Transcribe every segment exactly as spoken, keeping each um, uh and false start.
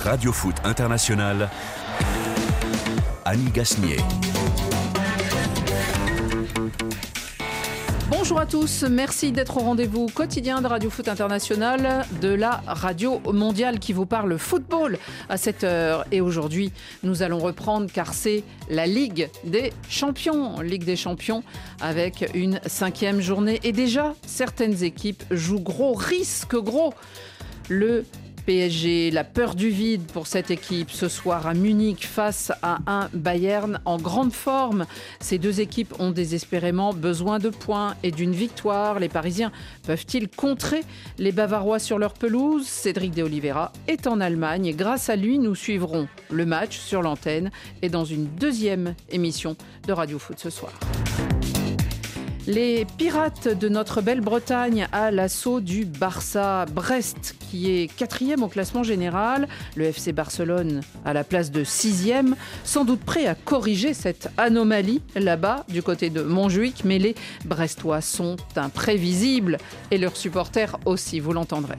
Radio Foot International, Annie Gasnier. Bonjour à tous, merci d'être au rendez-vous quotidien de Radio Foot International, de la radio mondiale qui vous parle football à cette heure. Et aujourd'hui, nous allons reprendre car c'est la Ligue des Champions. Ligue des Champions avec une cinquième journée. Et déjà, certaines équipes jouent gros, risquent gros. Le P S G, la peur du vide pour cette équipe ce soir à Munich face à un Bayern en grande forme. Ces deux équipes ont désespérément besoin de points et d'une victoire. Les Parisiens peuvent-ils contrer les Bavarois sur leur pelouse ? Cédric de Oliveira est en Allemagne et grâce à lui, nous suivrons le match sur l'antenne et dans une deuxième émission de Radio Foot ce soir. Les Pirates de notre belle Bretagne à l'assaut du Barça. Brest qui est quatrième au classement général. Le F C Barcelone à la place de sixième. Sans doute prêt à corriger cette anomalie là-bas du côté de Montjuïc. Mais les Brestois sont imprévisibles et leurs supporters aussi, vous l'entendrez.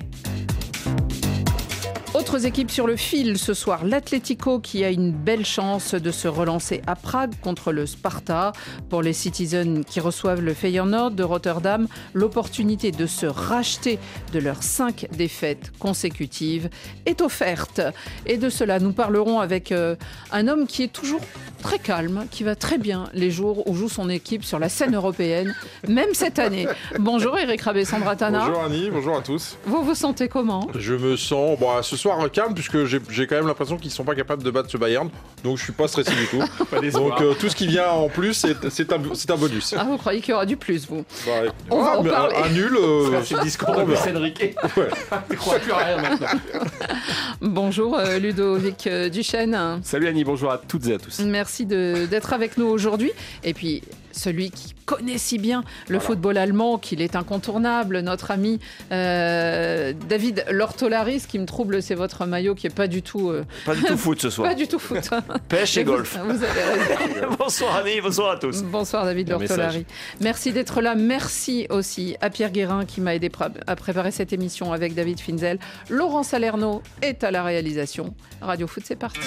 Autres équipes sur le fil ce soir, l'Atlético qui a une belle chance de se relancer à Prague contre le Sparta. Pour les Citizens qui reçoivent le Feyenoord de Rotterdam, l'opportunité de se racheter de leurs cinq défaites consécutives est offerte. Et de cela, nous parlerons avec euh, un homme qui est toujours très calme, qui va très bien les jours où joue son équipe sur la scène européenne, même cette année. Bonjour Eric Rabé-Sandratana. Bonjour Annie, bonjour à tous. Vous vous sentez comment ? Je me sens, bon, ce soir calme puisque j'ai, j'ai quand même l'impression qu'ils ne sont pas capables de battre ce Bayern, donc je ne suis pas stressé du tout. Donc euh, tout ce qui vient en plus, c'est, c'est, un, c'est un bonus. Ah, vous croyez qu'il y aura du plus, vous ? Bah, On ah, va en parler. Un, un nul. Euh, c'est le discours de Cédric. Ouais. Tu crois plus à rien maintenant. Bonjour euh, Ludovic euh, Duchesne. Salut Annie, bonjour à toutes et à tous. Merci de, d'être avec nous aujourd'hui. Et puis, celui qui connaît si bien le voilà. football allemand, qu'il est incontournable, notre ami euh, David Lortolari. Ce qui me trouble, c'est votre maillot qui n'est pas du tout... Euh, pas du tout foot ce soir. Pas du tout foot. Pêche et, et golf. Vous, vous avez raison. Bonsoir Annie, bonsoir à tous. Bonsoir David Lortolari. Merci d'être là. Merci aussi à Pierre Guérin qui m'a aidé à préparer cette émission avec David Finzel. Laurent Salerno est à la réalisation. Radio Foot, c'est parti.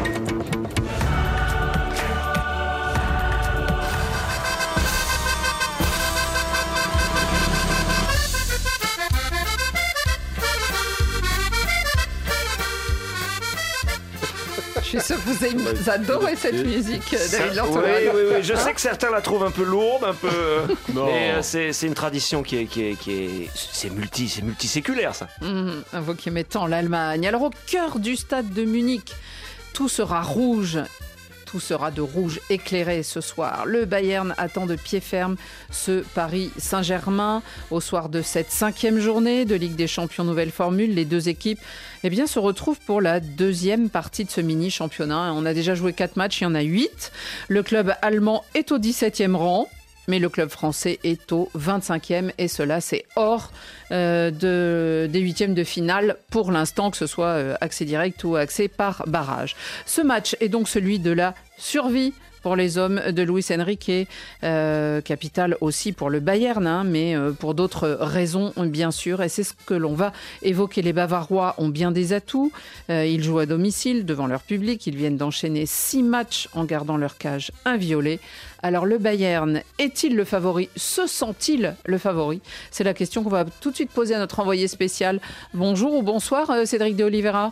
Je suis sûre que vous, vous adorez cette musique, David Lortolari. Oui, oui, oui. Je sais que certains la trouvent un peu lourde, un peu. Non. Mais euh, c'est, c'est une tradition qui est, qui est, qui est, c'est multi, c'est multiséculaire, ça. Mmh, vous qui aimez tant l'Allemagne. Alors au cœur du stade de Munich, tout sera rouge. Tout sera de rouge éclairé ce soir. Le Bayern attend de pied ferme ce Paris Saint-Germain. Au soir de cette cinquième journée de Ligue des Champions nouvelle formule, les deux équipes eh bien, se retrouvent pour la deuxième partie de ce mini-championnat. On a déjà joué quatre matchs, il y en a huit. Le club allemand est au dix-septième rang. Mais le club français est au vingt-cinquième et cela c'est hors euh, de, des huitièmes de finale pour l'instant, que ce soit euh, accès direct ou accès par barrage. Ce match est donc celui de la survie pour les hommes de Luis Enrique, euh, capital aussi pour le Bayern, hein, mais euh, pour d'autres raisons bien sûr, et c'est ce que l'on va évoquer. Les Bavarois ont bien des atouts, euh, ils jouent à domicile devant leur public, ils viennent d'enchaîner six matchs en gardant leur cage inviolée. Alors le Bayern est-il le favori ? Se sent-il le favori ? C'est la question qu'on va tout de suite poser à notre envoyé spécial. Bonjour ou bonsoir euh, Cédric de Oliveira.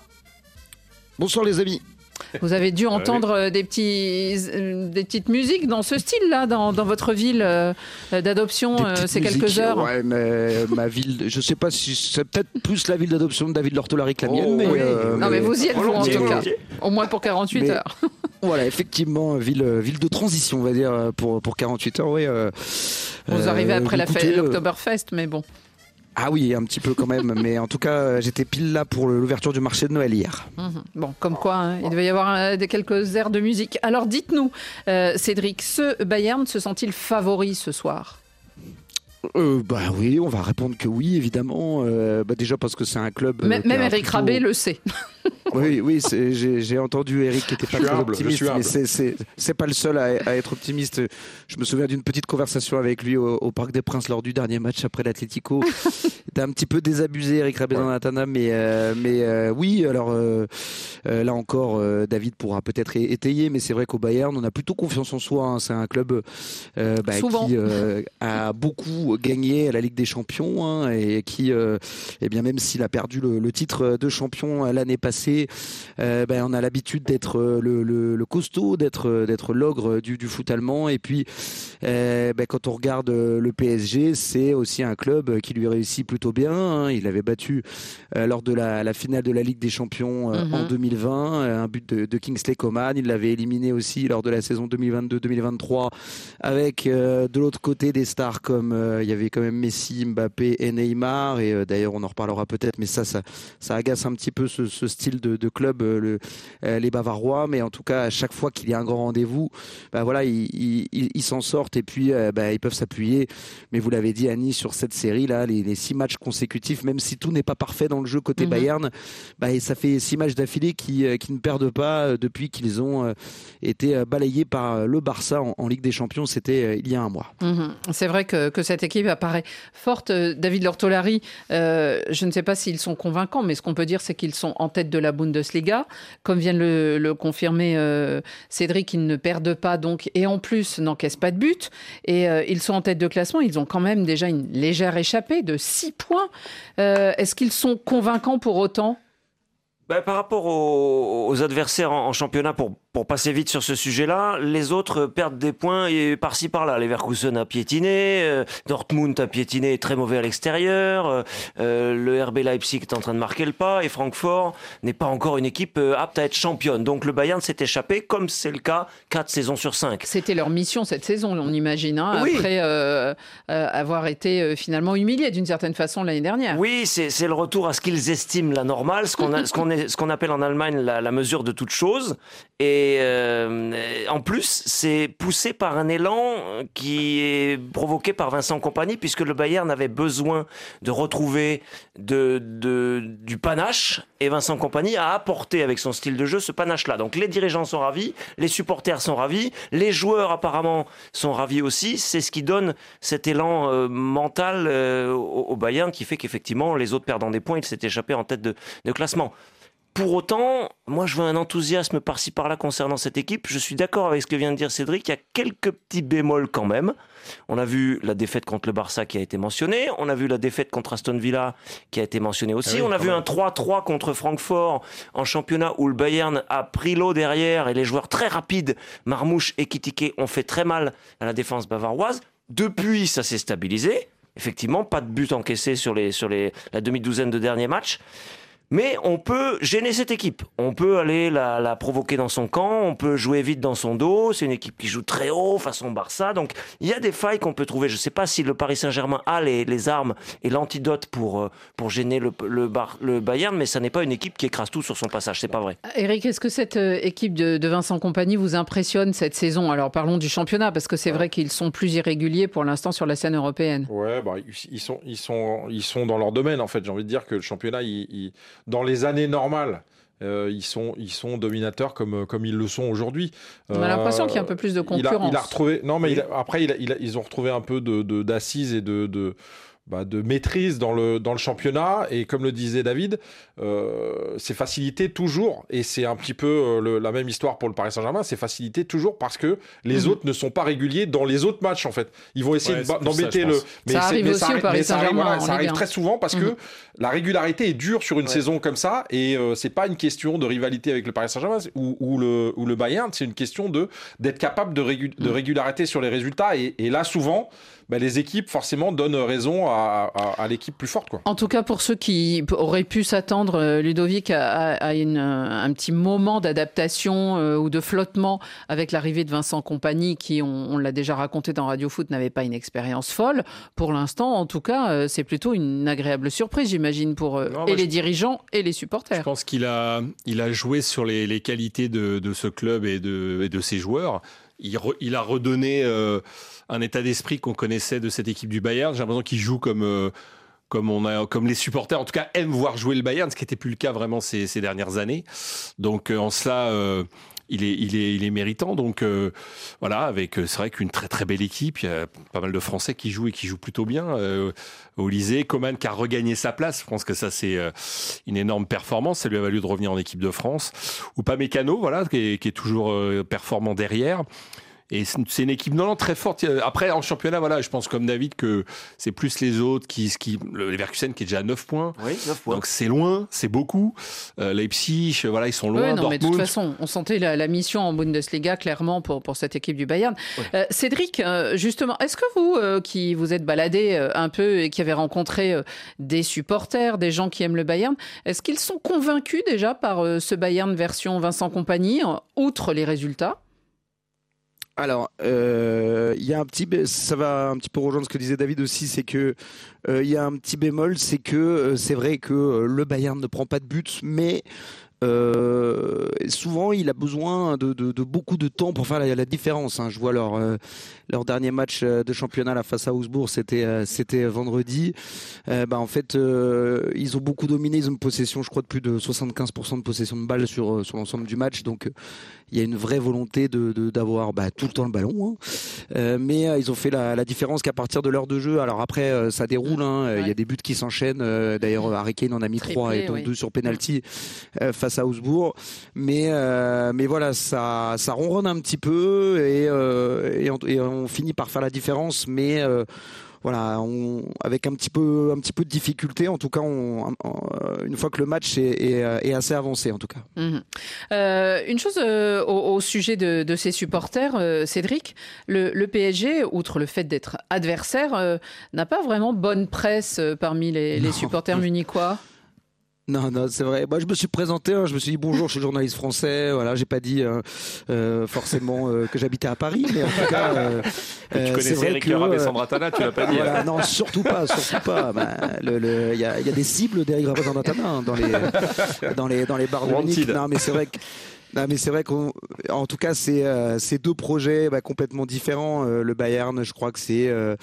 Bonsoir les amis. Vous avez dû entendre des, petits, des petites musiques dans ce style-là, dans, dans votre ville euh, d'adoption, euh, ces musiques, quelques heures. Ouais, mais ma ville, je ne sais pas si c'est peut-être plus la ville d'adoption de David Lortolari que la mienne. Oh, mais, oui. euh, non, mais, mais vous y êtes, vous, en tout cas. Au moins pour quarante-huit mais, heures. Voilà, effectivement, ville, ville de transition, on va dire, pour, pour quarante-huit heures. Ouais, euh, vous arrivez après euh, la écoutez, fête, l'Oktoberfest, mais bon. Ah oui, un petit peu quand même, mais en tout cas, j'étais pile là pour l'ouverture du marché de Noël hier. Mmh. Bon, comme quoi, hein, il devait y avoir euh, des quelques airs de musique. Alors dites-nous, euh, Cédric, ce Bayern se sent-il favori ce soir ? Euh, bah oui, on va répondre que oui, évidemment. Euh, bah déjà parce que c'est un club. M- euh, même Eric plutôt... Rabé le sait. Oui, oui, c'est, j'ai, j'ai entendu Eric qui était pas très humble, optimiste, mais c'est, c'est, c'est pas le seul à, à être optimiste. Je me souviens d'une petite conversation avec lui au, au Parc des Princes lors du dernier match après l'Atlético. Il était un petit peu désabusé, Eric Rabezan-Atana, mais, euh, mais euh, oui, alors euh, euh, là encore, euh, David pourra peut-être étayer, mais c'est vrai qu'au Bayern, on a plutôt confiance en soi. Hein. C'est un club euh, bah, qui euh, a beaucoup gagné à la Ligue des Champions hein, et qui, euh, eh bien, même s'il a perdu le, le titre de champion l'année passée, euh, ben, on a l'habitude d'être le, le, le costaud, d'être, d'être l'ogre du, du foot allemand. Et puis, euh, ben, quand on regarde le P S G, c'est aussi un club qui lui réussit plutôt bien. Hein. Il avait battu euh, lors de la, la finale de la Ligue des Champions euh, mm-hmm. en deux mille vingt, euh, un but de, de Kingsley Coman. Il l'avait éliminé aussi lors de la saison deux mille vingt-deux deux mille vingt-trois avec euh, de l'autre côté des stars comme euh, il y avait quand même Messi, Mbappé et Neymar. Et euh, d'ailleurs, on en reparlera peut-être, mais ça, ça, ça agace un petit peu ce, ce style de, de club, le, euh, les Bavarois. Mais en tout cas, à chaque fois qu'il y a un grand rendez-vous, bah voilà, ils, ils, ils, ils s'en sortent et puis euh, bah, ils peuvent s'appuyer. Mais vous l'avez dit, Annie, sur cette série-là, les, les six matchs consécutifs, même si tout n'est pas parfait dans le jeu côté mm-hmm. Bayern, bah, et ça fait six matchs d'affilée qui, euh, qui ne perdent pas euh, depuis qu'ils ont euh, été balayés par le Barça en, en Ligue des Champions. C'était euh, il y a un mois. Mm-hmm. C'est vrai que, que cette équipe apparaît forte. David Lortolari, euh, je ne sais pas s'ils sont convaincants, mais ce qu'on peut dire, c'est qu'ils sont en tête de la Bundesliga. Comme vient de le, le confirmer euh, Cédric, ils ne perdent pas donc, et en plus n'encaissent pas de but. Et euh, ils sont en tête de classement. Ils ont quand même déjà une légère échappée de six points. Euh, est-ce qu'ils sont convaincants pour autant ? Bah, par rapport aux, aux adversaires en, en championnat, pour, pour passer vite sur ce sujet-là, les autres perdent des points et par-ci par-là. Leverkusen a piétiné, euh, Dortmund a piétiné, très mauvais à l'extérieur, euh, euh, le R B Leipzig est en train de marquer le pas et Francfort n'est pas encore une équipe euh, apte à être championne. Donc le Bayern s'est échappé, comme c'est le cas quatre saisons sur cinq. C'était leur mission cette saison, on imagine, hein, oui. après euh, euh, avoir été euh, finalement humiliés d'une certaine façon l'année dernière. Oui, c'est, c'est le retour à ce qu'ils estiment la normale, ce qu'on, a, ce qu'on est ce qu'on appelle en Allemagne la, la mesure de toute chose. Et euh, en plus, c'est poussé par un élan qui est provoqué par Vincent Kompany, puisque le Bayern avait besoin de retrouver de, de, du panache. Et Vincent Kompany a apporté avec son style de jeu ce panache-là. Donc les dirigeants sont ravis, les supporters sont ravis, les joueurs apparemment sont ravis aussi. C'est ce qui donne cet élan euh, mental euh, au, au Bayern qui fait qu'effectivement, les autres perdant des points, il s'est échappé en tête de, de classement. Pour autant, moi je veux un enthousiasme par-ci par-là concernant cette équipe. Je suis d'accord avec ce que vient de dire Cédric, il y a quelques petits bémols quand même. On a vu la défaite contre le Barça qui a été mentionnée, on a vu la défaite contre Aston Villa qui a été mentionnée aussi, ah oui, on a vu même un trois trois contre Francfort en championnat où le Bayern a pris l'eau derrière et les joueurs très rapides, Marmouche et Kitike, ont fait très mal à la défense bavaroise. Depuis, ça s'est stabilisé. Effectivement, pas de but encaissé sur, les, sur les, la demi-douzaine de derniers matchs. Mais on peut gêner cette équipe. On peut aller la, la provoquer dans son camp, on peut jouer vite dans son dos. C'est une équipe qui joue très haut, façon Barça. Donc, il y a des failles qu'on peut trouver. Je ne sais pas si le Paris Saint-Germain a les, les armes et l'antidote pour, pour gêner le, le, Bar, le Bayern, mais ça n'est pas une équipe qui écrase tout sur son passage. C'est pas vrai. Eric, est-ce que cette équipe de, de Vincent Kompany vous impressionne cette saison ? Alors, parlons du championnat, parce que c'est ouais. vrai qu'ils sont plus irréguliers pour l'instant sur la scène européenne. Ouais, bah, ils, sont, ils, sont, ils sont dans leur domaine, en fait. J'ai envie de dire que le championnat, il, il... dans les années normales, euh, ils, sont, ils sont dominateurs comme, comme ils le sont aujourd'hui. On a l'impression euh, qu'il y a un peu plus de concurrence. Il a, il a retrouvé, non, mais il a, après, il a, il a, ils ont retrouvé un peu de, de, d'assises et de... de Bah de maîtrise dans le, dans le championnat, et comme le disait David, euh, c'est facilité toujours, et c'est un petit peu euh, le, la même histoire pour le Paris Saint-Germain, c'est facilité toujours parce que les mmh. autres ne sont pas réguliers dans les autres matchs en fait. Ils vont essayer ouais, de, d'embêter ça, le... Mais ça arrive mais aussi ça, au Paris Saint-Germain. Ça arrive, voilà, ça arrive très souvent parce mmh. que la régularité est dure sur une ouais. saison comme ça, et euh, c'est pas une question de rivalité avec le Paris Saint-Germain ou, ou, le, ou le Bayern, c'est une question de, d'être capable de, régu- mmh. de régularité sur les résultats, et, et là souvent... Bah, les équipes, forcément, donnent raison à, à, à l'équipe plus forte, quoi. En tout cas, pour ceux qui auraient pu s'attendre, Ludovic, à, à une, un petit moment d'adaptation euh, ou de flottement avec l'arrivée de Vincent Kompany, qui, on, on l'a déjà raconté dans Radio Foot, n'avait pas une expérience folle. Pour l'instant, en tout cas, euh, c'est plutôt une agréable surprise, j'imagine, pour euh, non, et les je... dirigeants et les supporters. Je pense qu'il a, il a joué sur les, les qualités de, de ce club et de, et de ses joueurs. Il, re, il a redonné... Euh, un état d'esprit qu'on connaissait de cette équipe du Bayern. J'ai l'impression qu'ils jouent comme, euh, comme on a, comme les supporters, en tout cas, aiment voir jouer le Bayern, ce qui n'était plus le cas vraiment ces, ces dernières années. Donc, euh, en cela, euh, il est, il est, il est méritant. Donc, euh, voilà, avec, c'est vrai qu'une très très belle équipe. Il y a pas mal de Français qui jouent et qui jouent plutôt bien. Euh, au Lycée, Coman qui a regagné sa place. Je pense que ça, c'est euh, une énorme performance. Ça lui a valu de revenir en équipe de France. Ou Upamecano, voilà, qui est, qui est toujours euh, performant derrière. Et c'est une équipe non, non très forte. Après, en championnat, voilà, je pense comme David que c'est plus les autres qui, qui le Leverkusen qui est déjà à neuf points. Oui, neuf points. Donc c'est loin, c'est beaucoup. Euh, Leipzig, voilà, ils sont loin. Oui, non, Dortmund. mais de toute façon, on sentait la, la mission en Bundesliga clairement pour, pour cette équipe du Bayern. Oui. Euh, Cédric, euh, justement, est-ce que vous, euh, qui vous êtes baladé euh, un peu et qui avez rencontré euh, des supporters, des gens qui aiment le Bayern, est-ce qu'ils sont convaincus déjà par euh, ce Bayern version Vincent Kompany, euh, outre les résultats ? Alors, euh, il y a un petit, ça va un petit peu rejoindre ce que disait David aussi, c'est que euh, il y a un petit bémol, c'est que euh, c'est vrai que euh, le Bayern ne prend pas de buts, mais Euh, souvent, il a besoin de, de, de beaucoup de temps pour faire la, la différence. Hein. Je vois leur, euh, leur dernier match de championnat là, face à Augsbourg, c'était, euh, c'était vendredi. Euh, bah, en fait, euh, ils ont beaucoup dominé. Ils ont une possession, je crois, de plus de soixante-quinze pour cent de possession de balle sur, sur l'ensemble du match. Donc, il y a une vraie volonté de, de, d'avoir bah, tout le temps le ballon. Hein. Euh, mais euh, ils ont fait la, la différence qu'à partir de l'heure de jeu. Alors après, euh, ça déroule. Hein. Ouais. Il y a des buts qui s'enchaînent. Euh, d'ailleurs, Harry Kane en a mis trois et donc oui. deux sur penalty euh, face à Augsbourg. Mais, euh, mais voilà, ça, ça ronronne un petit peu et, euh, et, on, et on finit par faire la différence. Mais euh, voilà, on, avec un petit peu, un petit peu de difficulté. En tout cas, on, on, une fois que le match est, est, est assez avancé, en tout cas. Mmh. Euh, une chose euh, au, au sujet de, de ses supporters, euh, Cédric, le, le P S G, outre le fait d'être adversaire, euh, n'a pas vraiment bonne presse euh, parmi les, les supporters munichois. Non, non, c'est vrai. Moi, je me suis présenté, hein, je me suis dit bonjour, je suis journaliste français. Voilà, j'ai pas dit euh, euh, forcément euh, que j'habitais à Paris, mais en tout cas, euh, tu euh, connaissais Eric Raab et Sandra Tana, tu l'as pas dit. Voilà, non, surtout pas, surtout pas. Bah, le, le, il y a, il y a des cibles d'Eric Raab et Sandra Tana hein, dans les, dans les, dans les bars de Munich. Non, mais c'est vrai que. Non, mais c'est vrai qu'en tout cas, c'est euh, ces deux projets bah, complètement différents. Euh, le Bayern, je crois que c'est euh,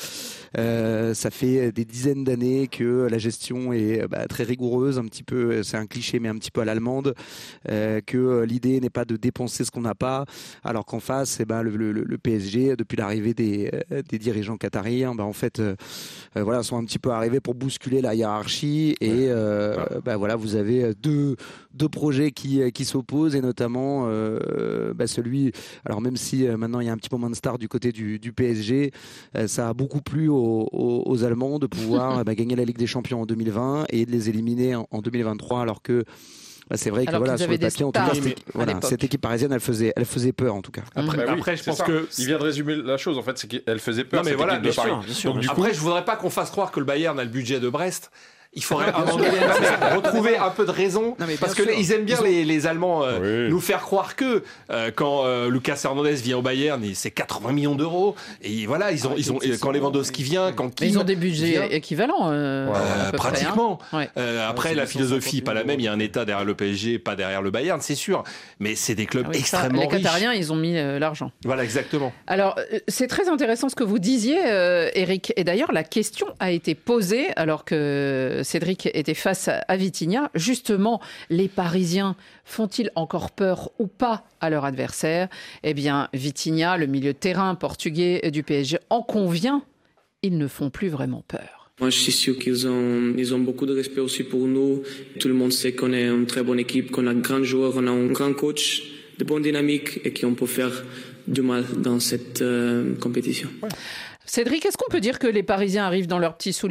euh, ça fait des dizaines d'années que la gestion est bah, très rigoureuse, un petit peu, c'est un cliché, mais un petit peu à l'allemande, euh, que l'idée n'est pas de dépenser ce qu'on n'a pas, alors qu'en face, eh ben, le, le, le P S G, depuis l'arrivée des, des dirigeants qatariens, bah, en fait, euh, voilà, sont un petit peu arrivés pour bousculer la hiérarchie et euh, ouais. bah, voilà, vous avez deux deux projets qui qui s'opposent et notamment Euh, bah celui, alors même si euh, maintenant il y a un petit moment de star du côté du, du P S G, euh, ça a beaucoup plu aux, aux, aux Allemands de pouvoir bah, gagner la Ligue des Champions en deux mille vingt et de les éliminer en, en deux mille vingt-trois, alors que bah, c'est vrai que voilà, sur le papier, en tout cas, cette, voilà, cette équipe parisienne, elle faisait, elle faisait peur en tout cas. Après, bah oui, après je pense ça. que il vient de résumer la chose. En fait, c'est qu'elle faisait peur. Non, mais voilà, bien sûr, bien sûr. Donc, du après, coup, je voudrais pas qu'on fasse croire que le Bayern a le budget de Brest. Il faudrait retrouver un peu de raison non, parce que ils aiment bien ils ont... les, les Allemands euh, oui. nous faire croire que euh, quand euh, Lucas Hernandez vient au Bayern, c'est quatre-vingts millions d'euros et voilà ils ont ah, ils ont quand Lewandowski vient, quand Kim ils ont des budgets vient, équivalents euh, ouais, euh, pratiquement. Près, hein. ouais. euh, après ouais, la philosophie pas la même, il y a un État derrière le P S G, pas derrière le Bayern, c'est sûr, mais c'est des clubs ah oui, extrêmement ça, riches. Les Qatariens, ils ont mis euh, l'argent. Voilà exactement. Alors c'est très intéressant ce que vous disiez, euh, Eric, et d'ailleurs la question a été posée alors que Cédric était face à Vitinha. Justement, les Parisiens font-ils encore peur ou pas à leur adversaire ? Eh bien, Vitinha, le milieu de terrain portugais du P S G, en convient, ils ne font plus vraiment peur. Moi, je suis sûr qu'ils ont, ils ont beaucoup de respect aussi pour nous. Tout le monde sait qu'on est une très bonne équipe, qu'on a de grands joueurs, on a un grand coach, de bonne dynamique et qu'on peut faire du mal dans cette euh, compétition. Ouais. Cédric, est-ce qu'on peut dire que les Parisiens arrivent dans leurs petits souliers ?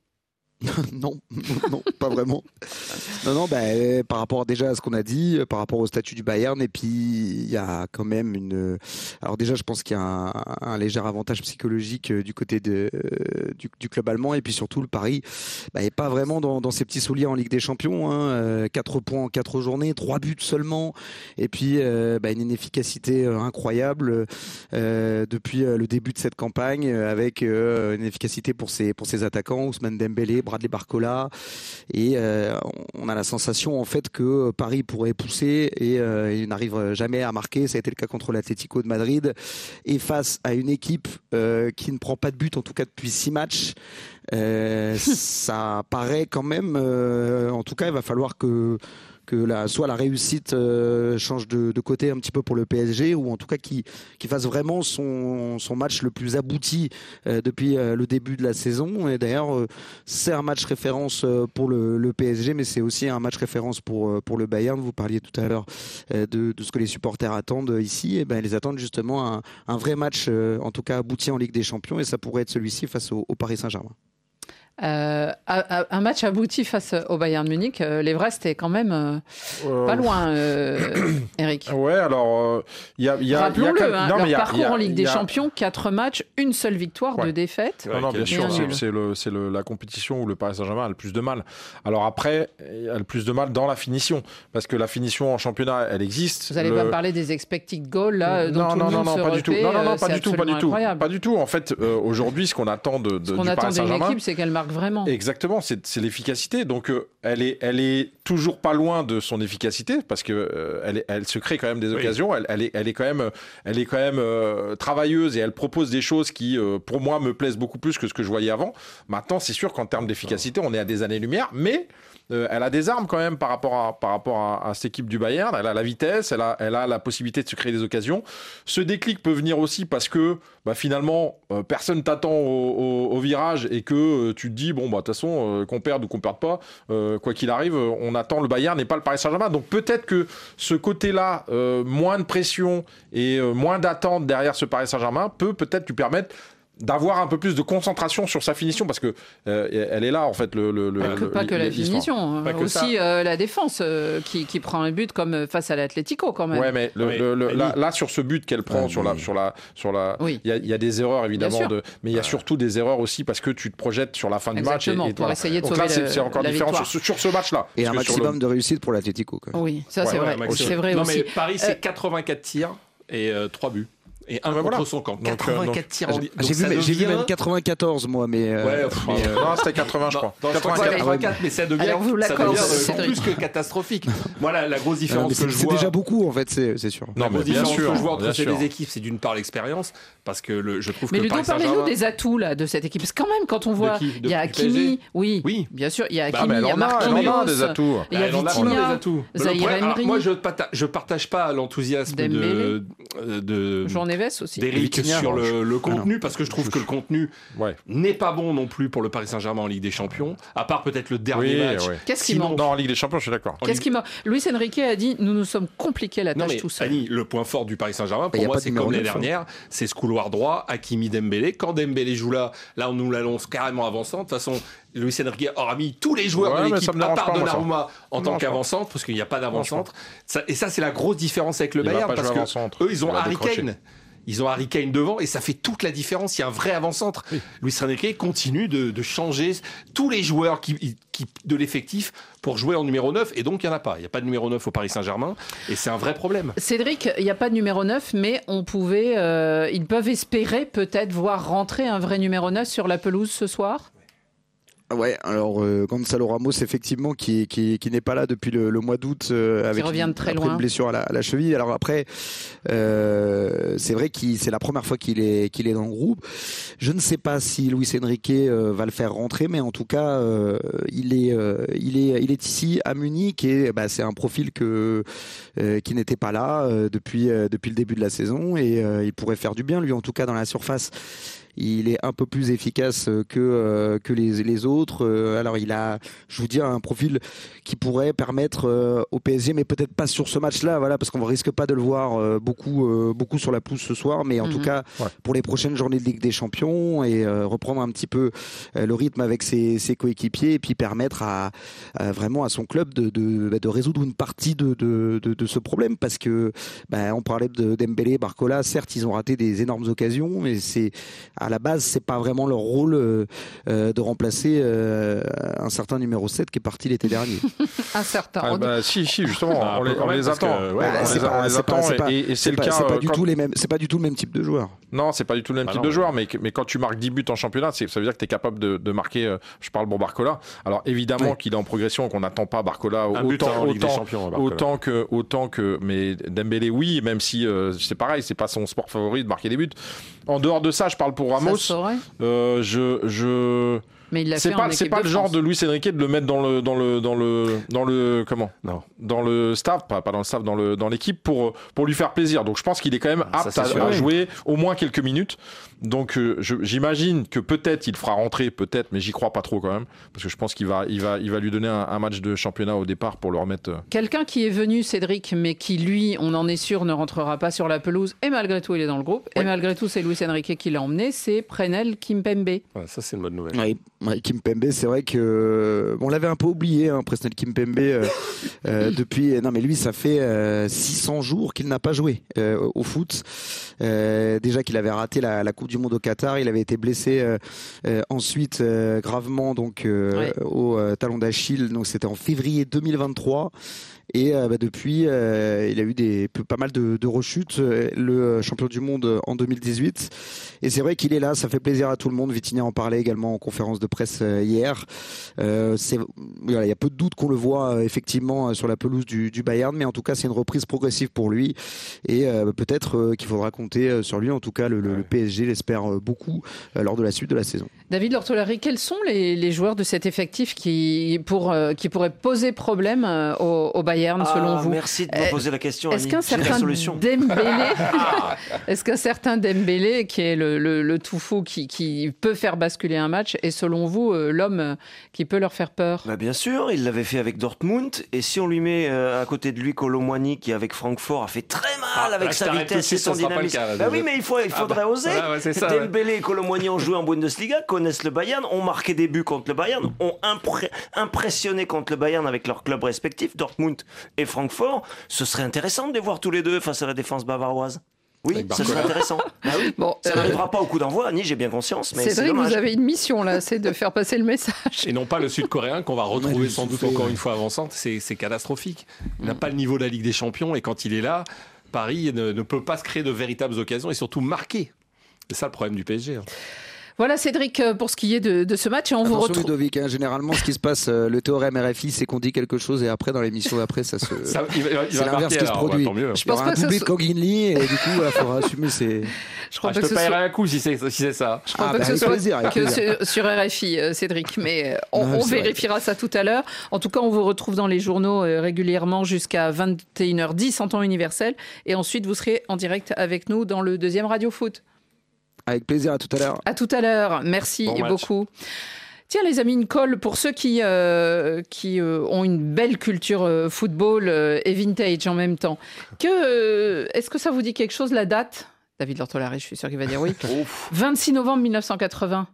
non, non, pas vraiment. Non, non, bah, par rapport déjà à ce qu'on a dit, par rapport au statut du Bayern, et puis il y a quand même une. Alors déjà, je pense qu'il y a un, un léger avantage psychologique du côté de, du, du club allemand, et puis surtout le Paris bah, n'est pas vraiment dans, dans ses petits souliers en Ligue des Champions. Hein, quatre points en quatre journées, trois buts seulement, et puis euh, bah, une inefficacité incroyable euh, depuis le début de cette campagne, avec euh, une efficacité pour ses pour ses attaquants, Ousmane Dembélé, Bradley Barcola, et euh, on a la sensation en fait que Paris pourrait pousser et euh, il n'arrive jamais à marquer. Ça a été le cas contre l'Atlético de Madrid, et face à une équipe euh, qui ne prend pas de but, en tout cas depuis six matchs, euh, ça paraît quand même, euh, en tout cas il va falloir que que la, soit la réussite euh, change de, de côté un petit peu pour le P S G, ou en tout cas qui qui fasse vraiment son son match le plus abouti euh, depuis euh, le début de la saison. Et d'ailleurs euh, c'est un match référence euh, pour le, le P S G, mais c'est aussi un match référence pour euh, pour le Bayern. Vous parliez tout à l'heure euh, de de ce que les supporters attendent ici. Et ben ils attendent justement un un vrai match euh, en tout cas abouti en Ligue des Champions, et ça pourrait être celui-ci face au, au Paris Saint-Germain. Euh, un match abouti face au Bayern Munich, euh, l'Everest est quand même euh, euh... pas loin, euh, Eric. Ouais, alors il euh, y a, y a, rappelons-le, y a, hein, non, leur y a, parcours y a, en Ligue des a... Champions, quatre matchs, une seule victoire, ouais. deux défaites. Non, non, bien sûr, c'est, c'est, le, c'est le, la compétition où le Paris Saint-Germain a le plus de mal. Alors après, il a le plus de mal dans la finition, parce que la finition en championnat, elle existe. Vous allez le... pas me parler des expected goals là, dont non, tout non, le non, monde non, se pas du tout. Non, non, non, pas du tout, pas du tout, pas du tout. En fait, euh, aujourd'hui, ce qu'on attend de, de ce qu'on du attend Paris Saint-Germain, d'une équipe, c'est qu'elle marque vraiment. Exactement, c'est, c'est l'efficacité. Donc, euh, elle est, elle est toujours pas loin de son efficacité, parce que euh, elle, elle se crée quand même des oui. occasions. Elle, elle est, elle est quand même, elle est quand même euh, travailleuse, et elle propose des choses qui, euh, pour moi, me plaisent beaucoup plus que ce que je voyais avant. Maintenant, c'est sûr qu'en termes d'efficacité, on est à des années-lumière, mais euh, elle a des armes quand même par rapport à, par rapport à, à cette équipe du Bayern. Elle a la vitesse, elle a, elle a la possibilité de se créer des occasions. Ce déclic peut venir aussi parce que bah, finalement, euh, personne t'attend au, au, au virage, et que euh, tu te dis, bon, bah, de toute façon, euh, qu'on perde ou qu'on perde pas, euh, quoi qu'il arrive, on attend le Bayern et pas le Paris Saint-Germain. Donc peut-être que ce côté-là, euh, moins de pression et euh, moins d'attente derrière ce Paris Saint-Germain, peut peut-être lui permettre d'avoir un peu plus de concentration sur sa finition, parce que euh, elle est là en fait le, le, pas le, que, pas le, que la finition, pas que aussi euh, la défense euh, qui, qui prend un but comme face à l'Atlético quand même. Ouais, mais le, oui. le, le, là, là sur ce but qu'elle prend, ouais, sur, la, sur la sur la il oui. y, a, y a des erreurs évidemment, de, mais il y a surtout des erreurs aussi parce que tu te projettes sur la fin du match, et, et pour voilà. essayer de donc sauver là c'est, c'est encore différent sur, sur ce match-là. Et un maximum le... de réussite pour l'Atlético. Oui, ça c'est vrai, c'est vrai aussi. Non mais Paris c'est quatre-vingt-quatre tirs et trois buts. Et un contre voilà. son camp. Donc, quatre-vingt-quatre donc, tirs en ligne. J'ai, vu, j'ai vu même quatre-vingt-quatorze, moi, mais. Euh, ouais, pff, mais euh, non, c'était quatre-vingts, je crois. Non, quatre-vingt-quatre, quatre-vingt-quatre, mais ça devient, alors, ça devient plus que catastrophique. Voilà, la grosse différence non, que c'est, je c'est vois. C'est déjà beaucoup, en fait, c'est, c'est sûr. Non, la grosse bien différence sûr, que je vois entre ces sûr. deux équipes, c'est d'une part l'expérience, parce que le, je trouve mais que. Mais Ludo, parlez-nous des atouts là, de cette équipe. Parce que quand même, quand on voit. Il y a Hakimi, oui, oui, bien sûr, il y a Hakimi, il y a Marquinhos, des atouts. Il y a Vitinha, Zahir Emery. Moi, je partage pas l'enthousiasme de. Jean Neves aussi. Sur le, le contenu, parce que je trouve je... que le contenu ouais. n'est pas bon non plus pour le Paris Saint-Germain en Ligue des Champions, à part peut-être le dernier oui, match. Oui. Qu'est-ce qui manque ? Non, en Ligue des Champions, je suis d'accord. Qu'est-ce qui manque ? Luis Enrique a dit, nous nous sommes compliqués la tâche non, mais, tout seul. Annie, le point fort du Paris Saint-Germain, pour bah, moi, c'est comme l'année dernière, c'est ce couloir droit, Hakimi, Dembélé. Quand Dembélé joue là, là, on nous l'annonce carrément avançant. De toute façon, Luis Enrique aura mis tous les joueurs ouais, de l'équipe, à part Donnarumma, en tant qu'avant-centre, parce qu'il n'y a pas d'avant-centre. Et ça, c'est la grosse différence avec le Bayern, parce que eux, ils ont Harry Kane. Ils ont Harry Kane devant, et ça fait toute la différence. Il y a un vrai avant-centre. Oui. Luis Enrique continue de, de changer tous les joueurs qui, qui, de l'effectif pour jouer en numéro neuf, et donc il n'y en a pas. Il n'y a pas de numéro neuf au Paris Saint-Germain, et c'est un vrai problème. Cédric, il n'y a pas de numéro neuf, mais on pouvait, euh, ils peuvent espérer peut-être voir rentrer un vrai numéro neuf sur la pelouse ce soir ? Ouais, alors euh, Gonzalo Ramos, effectivement, qui, qui, qui n'est pas là depuis le, le mois d'août, euh, avec revient de très une, loin. une blessure à la, à la cheville. Alors après, euh, c'est vrai que c'est la première fois qu'il est, qu'il est dans le groupe. Je ne sais pas si Luis Enrique euh, va le faire rentrer, mais en tout cas, euh, il est, euh, il est, il est ici à Munich, et bah, c'est un profil que euh, qui n'était pas là euh, depuis euh, depuis le début de la saison, et euh, il pourrait faire du bien, lui, en tout cas dans la surface. Il est un peu plus efficace que euh, que les les autres. Euh, alors il a, je vous dis, un profil qui pourrait permettre euh, au P S G, mais peut-être pas sur ce match-là, voilà, parce qu'on ne risque pas de le voir euh, beaucoup euh, beaucoup sur la pelouse ce soir, mais en mm-hmm. tout cas ouais. pour les prochaines journées de Ligue des Champions, et euh, reprendre un petit peu euh, le rythme avec ses, ses coéquipiers, et puis permettre à, à vraiment à son club de de, de résoudre une partie de de de, de ce problème, parce que bah, on parlait de Dembélé, Barcola, certes ils ont raté des énormes occasions, mais c'est à la base, c'est pas vraiment leur rôle euh, euh, de remplacer euh, un certain numéro sept qui est parti l'été dernier. Un certain. Ah, bah, si, si, justement, Ah, on, les, on les attend. Que, ouais, Bah, on c'est les, pas- on les c'est attend pas- c'est pas- et, et c'est C'est le pas, cas. c'est pas euh, du quand- tout les mêmes, c'est pas du tout le même type de joueur. Non, c'est pas du tout le même Bah type non, de joueur, mais- mais, mais quand tu marques dix buts en championnat, c'est, ça veut dire que tu es capable de, de marquer. euh, je parle bon Barcola. Alors évidemment Ouais. qu'il est en progression, qu'on n'attend pas Barcola Un but autant, en Ligue des autant, Champions, Barcola. autant que, autant que. Mais Dembélé, oui, même si euh, c'est pareil, c'est pas son sport favori de marquer des buts. En dehors de ça, je parle pour Ça Ramos. se saurait. Euh, je, je... Mais il l'a C'est fait pas, en c'est équipe pas de le genre France. de Luis Enrique de le mettre dans le, dans le, dans le, dans le, comment Non. Dans le staff, pas, pas dans le staff, dans le, dans l'équipe pour, pour lui faire plaisir. Donc je pense qu'il est quand même Ça, apte c'est à, sûr, à oui. jouer au moins quelques minutes. Donc euh, je- j'imagine que peut-être il fera rentrer, peut-être, mais j'y crois pas trop quand même, parce que je pense qu'il va, il va, il va lui donner un, un match de championnat au départ pour le remettre. euh, Quelqu'un qui est venu, Cédric, mais qui, lui, on en est sûr, ne rentrera pas sur la pelouse, et malgré tout, il est dans le groupe, et malgré tout, c'est Luis Enrique qui l'a emmené, c'est Prenel Kimpembe. Ouais, ça, c'est une bonne nouvelle. Oui, ouais, Kimpembe, c'est vrai que on l'avait un peu oublié, hein, Presnel Kimpembe, euh, euh, depuis. Non, mais lui, ça fait euh, six cents jours qu'il n'a pas joué euh, au foot. Euh, déjà qu'il avait raté la, la Coupe du Monde au Qatar, il avait été blessé euh, euh, ensuite euh, gravement donc euh, Ouais. au euh, talon d'Achille. Donc c'était en février deux mille vingt-trois. Et euh, bah, depuis, euh, il a eu des, pas mal de, de rechutes. Euh, Le champion du monde en deux mille dix-huit. Et c'est vrai qu'il est là, ça fait plaisir à tout le monde. Vitinha en parlait également en conférence de presse euh, hier. Euh, c'est, voilà, il y a peu de doute qu'on le voit euh, effectivement euh, sur la pelouse du, du Bayern, mais en tout cas c'est une reprise progressive pour lui. Et euh, peut-être euh, qu'il faudra compter euh, sur lui. En tout cas, le, le, le P S G l'espère euh, beaucoup euh, lors de la suite de la saison. David Lortolari, quels sont les, les joueurs de cet effectif qui, pour, euh, qui pourraient poser problème euh, au, au Bayern, selon Ah, vous? merci de me Euh, poser la question. Est-ce Annie. qu'un J'ai la certain solution. Dembélé, est-ce qu'un certain Dembélé, qui est le, le, le tout fou, qui, qui peut faire basculer un match, est selon vous euh, l'homme euh, qui peut leur faire peur? Bah bien sûr, il l'avait fait avec Dortmund. Et si on lui met euh, à côté de lui Colomwani, qui avec Francfort a fait très mal Ah, avec là, sa je t'arrête tout de vitesse et suite, son ça sera pas le dynamisme. cas, là, Bah déjà. oui, mais il, faut, il faudrait bah, oser. ouais, ouais, c'est ça, ouais. Dembélé et Colomwani ont joué en Bundesliga, connaissent le Bayern, ont marqué des buts contre le Bayern, ont impré- impressionné contre le Bayern avec leurs clubs respectifs, Dortmund et Francfort. Ce serait intéressant de les voir tous les deux face à la défense bavaroise. Oui, Avec ce serait Barcola. intéressant. Bah oui. Bon, Ça euh, n'arrivera pas au coup d'envoi, Annie, j'ai bien conscience, mais c'est Cédric, dommage. vous avez une mission là, c'est de faire passer le message. Et non pas le Sud-Coréen qu'on va retrouver Ouais, sans doute soufflé, encore ouais. une fois avançante. C'est, c'est catastrophique. Il n'a pas le niveau de la Ligue des Champions et quand il est là, Paris ne, ne peut pas se créer de véritables occasions et surtout marquer. C'est ça le problème du P S G. hein. Voilà Cédric, euh, pour ce qui est de, de ce match, et on vous Attention retrouve. Ludovic, hein, généralement ce qui se passe, euh, le théorème R F I, c'est qu'on dit quelque chose et après dans l'émission d'après ça se... Ça, il va, il va c'est l'inverse marquer, qui se alors, produit. bah, tant mieux. Je Il y pense aura pas un que ça doublé de soit- Coghini et du coup il faudra assumer ses... Je crois Ah, pas je que te ce paierai soit, un coup si c'est, si c'est ça. je crois Ah, pas bah, que ce avec soit plaisir, avec que plaisir. sur, sur R F I, euh, Cédric, mais euh, on, Non, on c'est vrai. vérifiera ça tout à l'heure. En tout cas, on vous retrouve dans les journaux euh, régulièrement jusqu'à vingt et une heures dix en temps universel, et ensuite vous serez en direct avec nous dans le deuxième Radio Foot. Avec plaisir, à tout à l'heure. À tout à l'heure. Merci Bon match. beaucoup. Tiens les amis, une colle pour ceux qui, euh, qui euh, ont une belle culture euh, football euh, et vintage en même temps. Que, euh, est-ce que ça vous dit quelque chose la date? David Lortolari, je suis sûr qu'il va dire oui. vingt-six novembre mille neuf cent quatre-vingts.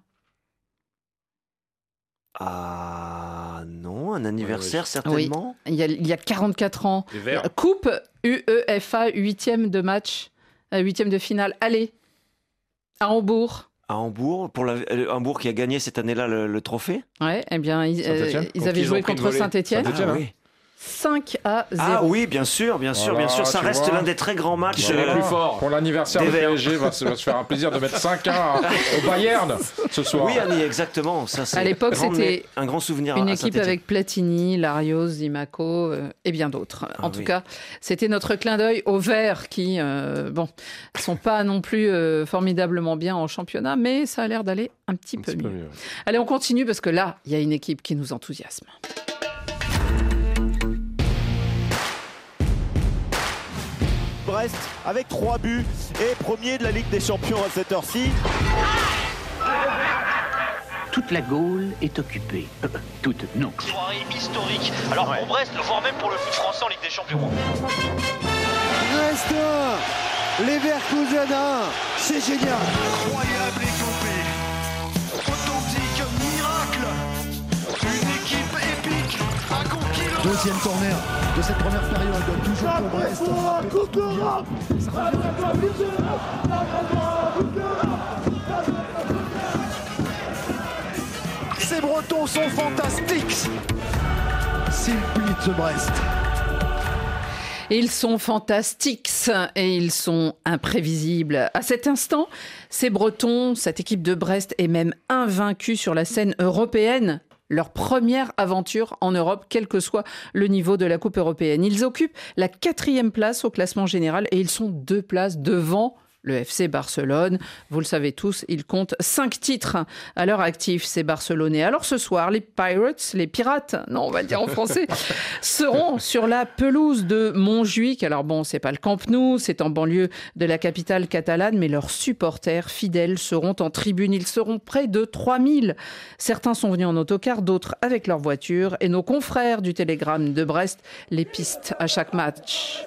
Ah non, un anniversaire certainement. Il y a, il y a quarante-quatre ans. Les Verts. Coupe UEFA, huitième de match, euh, huitième de finale. Allez, à Hambourg. À Hambourg, pour la, euh, Hambourg qui a gagné cette année-là le, le trophée. Ouais, eh bien, ils, euh, Saint-Étienne. ils Donc, avaient ils ont joué pris une contre volée. Saint-Etienne. Saint-Étienne. Ah, hein. oui. cinq à zéro. Ah oui, bien sûr, bien sûr, Voilà, bien sûr. Ça tu reste vois. l'un des très grands matchs. Voilà. euh, plus fort. Pour l'anniversaire, Des le P Verts. S G va se, va se faire un plaisir de mettre cinq un au Bayern ce soir. Oui, Annie, exactement. Ça, c'est À l'époque, ramener c'était un grand souvenir. Une à équipe Saint-Étienne. avec Platini, Larios, Zimaco euh, et bien d'autres. Ah en tout oui. cas, c'était notre clin d'œil aux Verts qui, euh, bon, sont pas non plus euh, formidablement bien en championnat, mais ça a l'air d'aller un petit Un peu petit mieux. peu mieux. Allez, on continue parce que là, il y a une équipe qui nous enthousiasme. Brest avec trois buts et premier de la Ligue des Champions à cette heure-ci. Toute la Gaule est occupée. Euh, toute, non. Soirée historique. Alors pour Brest, voire même pour le foot français en Ligue des Champions. Brest un, les Verkusen un, c'est génial. Incroyable épopée. Authentique miracle. Une équipe épique a conquis le... Deuxième corner de cette première période, toujours pour Brest, frappé par Toubia. Ça revient. Bretons sont fantastiques. Simplitz Brest. Ils sont fantastiques et ils sont imprévisibles. À cet instant, ces Bretons, cette équipe de Brest est même invaincue sur la scène européenne. Leur première aventure en Europe, quel que soit le niveau de la Coupe européenne. Ils occupent la quatrième place au classement général et ils sont deux places devant le F C Barcelone. Vous le savez tous, ils comptent cinq titres à leur actif, ces Barcelonais. Alors ce soir, les Pirates, les Pirates, non, on va le dire en français, seront sur la pelouse de Montjuïc. Alors bon, c'est pas le Camp Nou, c'est en banlieue de la capitale catalane, mais leurs supporters fidèles seront en tribune. Ils seront près de trois mille. Certains sont venus en autocar, d'autres avec leur voiture. Et nos confrères du Télégramme de Brest les pistent à chaque match.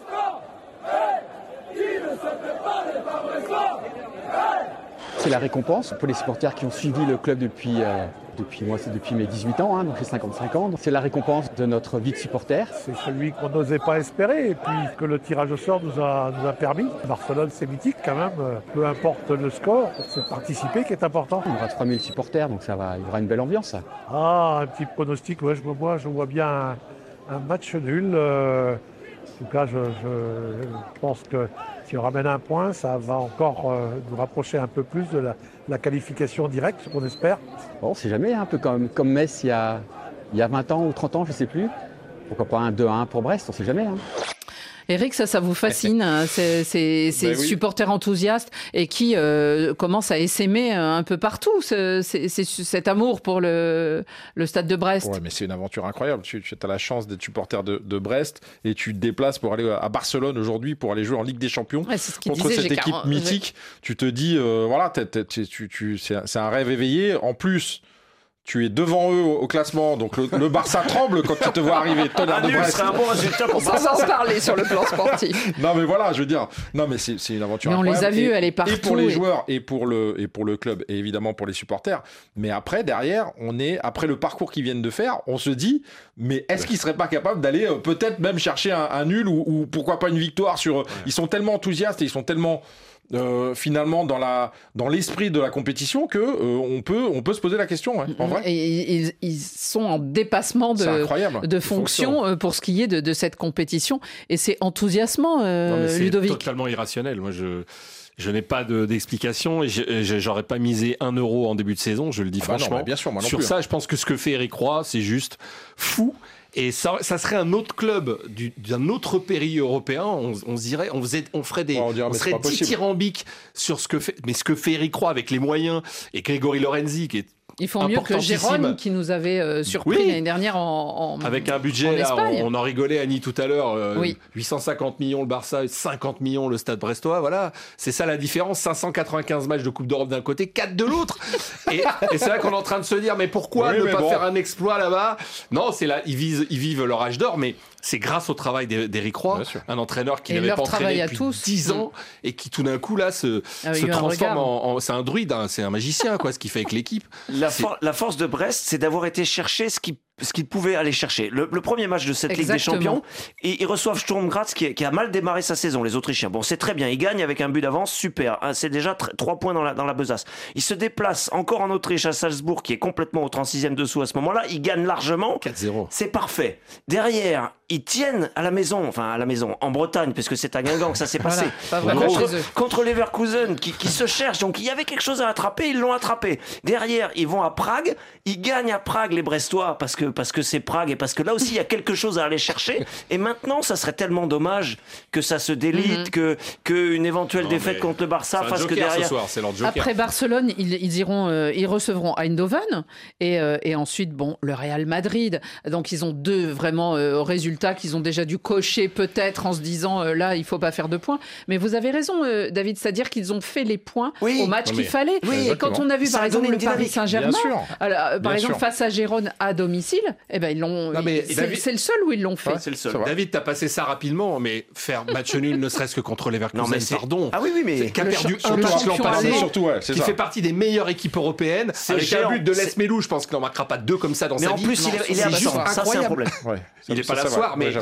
C'est la récompense pour les supporters qui ont suivi le club depuis, euh, depuis moi, c'est depuis mes dix-huit ans, hein, donc j'ai cinquante-cinq ans. C'est la récompense de notre vie de supporter. C'est celui qu'on n'osait pas espérer et puis que le tirage au sort nous a, nous a permis. Barcelone, c'est mythique quand même, peu importe le score, c'est participer qui est important. Il y aura trois mille supporters, donc ça va, il y aura une belle ambiance. Ah, un petit pronostic, ouais, je, vois, je vois bien un, un match nul. Euh, en tout cas, je, je, je pense que si on ramène un point, ça va encore euh, nous rapprocher un peu plus de la, la qualification directe, ce qu'on espère. Bon, on ne sait jamais, un peu comme, comme Metz il y, a, il y a vingt ans ou trente ans, je ne sais plus. Pourquoi pas un deux à un pour Brest, on ne sait jamais. Hein. Eric, ça, ça vous fascine, hein, ces, ces, ces ben oui. supporters enthousiastes et qui euh, commencent à essaimer un peu partout ce, c'est, c'est, cet amour pour le, le stade de Brest. Ouais, mais c'est une aventure incroyable. Tu, tu as la chance d'être supporter de, de Brest et tu te déplaces pour aller à Barcelone aujourd'hui pour aller jouer en Ligue des Champions ouais, c'est ce contre disait, cette équipe quarante... mythique. Ouais. Tu te dis, euh, voilà, t'es, t'es, t'es, tu, tu, c'est, c'est un rêve éveillé. En plus, tu es devant eux au classement, donc le, le Barça tremble quand tu te vois arriver. Tonnerre de Brest. C'est un bon résultat pour Barça. Sans en parler sur le plan sportif. Non mais voilà, je veux dire, non mais c'est, c'est une aventure mais on incroyable. les a vus, et, elle est partout. Et pour les et... joueurs, et pour le et pour le club, et évidemment pour les supporters. Mais après, derrière, on est après le parcours qu'ils viennent de faire, on se dit, mais est-ce qu'ils seraient pas capables d'aller euh, peut-être même chercher un, un nul ou, ou pourquoi pas une victoire sur. Ouais. Ils sont tellement enthousiastes et ils sont tellement Euh, finalement dans la dans l'esprit de la compétition que euh, on peut on peut se poser la question ouais, en vrai. Et ils, ils sont en dépassement de de fonction euh, pour ce qui est de, de cette compétition et c'est enthousiasmant euh, non, mais c'est Ludovic. Totalement irrationnel. Moi je Je n'ai pas de, d'explication et je, je, j'aurais pas misé un euro en début de saison, je le dis ah franchement. Bah non, bien sûr, moi non Sur plus, ça, hein. Je pense que ce que fait Eric Roy, c'est juste fou. Et ça, ça serait un autre club du, d'un autre pays européen. On, on dirait, on faisait, on ferait des, ouais, on, dirait, on serait dithyrambique sur ce que fait, mais ce que fait Eric Roy avec les moyens et Grégory Lorenzi qui est Ils font mieux que Gérone qui nous avait euh, surpris oui. l'année dernière en, en avec un budget là, on, on en rigolait Annie tout à l'heure euh, oui. huit cent cinquante millions le Barça, cinquante millions le Stade Brestois, voilà, c'est ça la différence, cinq cent quatre-vingt-quinze matchs de Coupe d'Europe d'un côté, quatre de l'autre. et, et c'est là qu'on est en train de se dire mais pourquoi oui, ne mais pas bon. faire un exploit là-bas. Non, c'est là ils visent ils vivent leur âge d'or, mais c'est grâce au travail d'Éric Roy, un entraîneur qui et n'avait pas entraîné depuis tous. dix ans et qui tout d'un coup là se, ah, se transforme en, en c'est un druide, hein, c'est un magicien quoi, ce qu'il fait avec l'équipe. La, for- la force de Brest, c'est d'avoir été chercher ce qui ce qu'ils pouvaient aller chercher. Le, le premier match de cette Exactement. Ligue des Champions, et ils reçoivent Sturm Graz qui, qui a mal démarré sa saison, les Autrichiens. Bon, c'est très bien, ils gagnent avec un but d'avance, super. C'est déjà trois points dans la, dans la besace. Ils se déplacent encore en Autriche à Salzbourg, qui est complètement au trente-sixième dessous à ce moment-là. Ils gagnent largement. quatre zéro. C'est parfait. Derrière, ils tiennent à la maison, enfin à la maison, en Bretagne, puisque c'est à Guingamp que ça s'est passé. Voilà, contre, contre Leverkusen, qui, qui se cherche. Donc il y avait quelque chose à attraper, ils l'ont attrapé. Derrière, ils vont à Prague, ils gagnent à Prague les Brestois, parce que, parce que c'est Prague, et parce que là aussi il y a quelque chose à aller chercher. Et maintenant, ça serait tellement dommage que ça se délite, mm-hmm. que, que une éventuelle non, défaite contre le Barça fasse que derrière. Ce soir, c'est leur joker. Après Barcelone, ils, ils iront, euh, ils recevront Eindhoven et, euh, et ensuite bon le Real Madrid. Donc ils ont deux vraiment euh, résultats qu'ils ont déjà dû cocher peut-être en se disant euh, là il faut pas faire de points. Mais vous avez raison, euh, David, c'est-à-dire qu'ils ont fait les points oui. au match non, qu'il fallait. Oui, et quand on a vu ça par exemple le Paris Saint-Germain, alors, euh, par Bien exemple sûr. face à Gérone à domicile, eh ben ils l'ont. Non, mais c'est, David... c'est le seul où ils l'ont fait. Ouais, c'est le seul. David, t'as passé ça rapidement, mais faire match nul, ne serait-ce que contre Leverkusen, non, mais c'est... pardon. Ah oui, oui, mais qui a perdu un match l'an passé, surtout, ouais, qui ça. fait partie des meilleures équipes européennes, c'est avec géant. un but de Les Melou, je pense qu'il n'en marquera pas deux comme ça dans mais sa vie. Mais en plus, non, il est absent. Ça, c'est un problème. Il n'est pas là ce soir, mais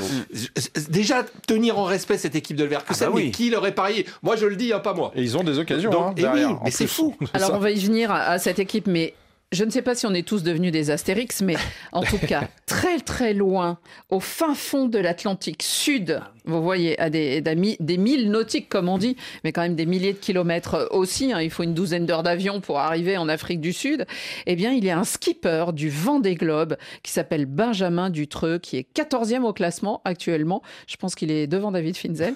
déjà tenir en respect cette équipe de Leverkusen, mais qui l'aurait parié? Moi, je le dis, pas moi. Et ils ont des occasions. Mais oui, mais c'est fou. Alors, on va y venir à cette équipe, mais Je ne sais pas si on est tous devenus des Astérix, mais en tout cas, très très loin, au fin fond de l'Atlantique Sud, vous voyez, à des, des, des milles nautiques, comme on dit, mais quand même des milliers de kilomètres aussi, hein, il faut une douzaine d'heures d'avion pour arriver en Afrique du Sud, eh bien, il y a un skipper du Vendée Globe qui s'appelle Benjamin Dutreux, qui est quatorzième au classement actuellement. Je pense qu'il est devant David Finzel.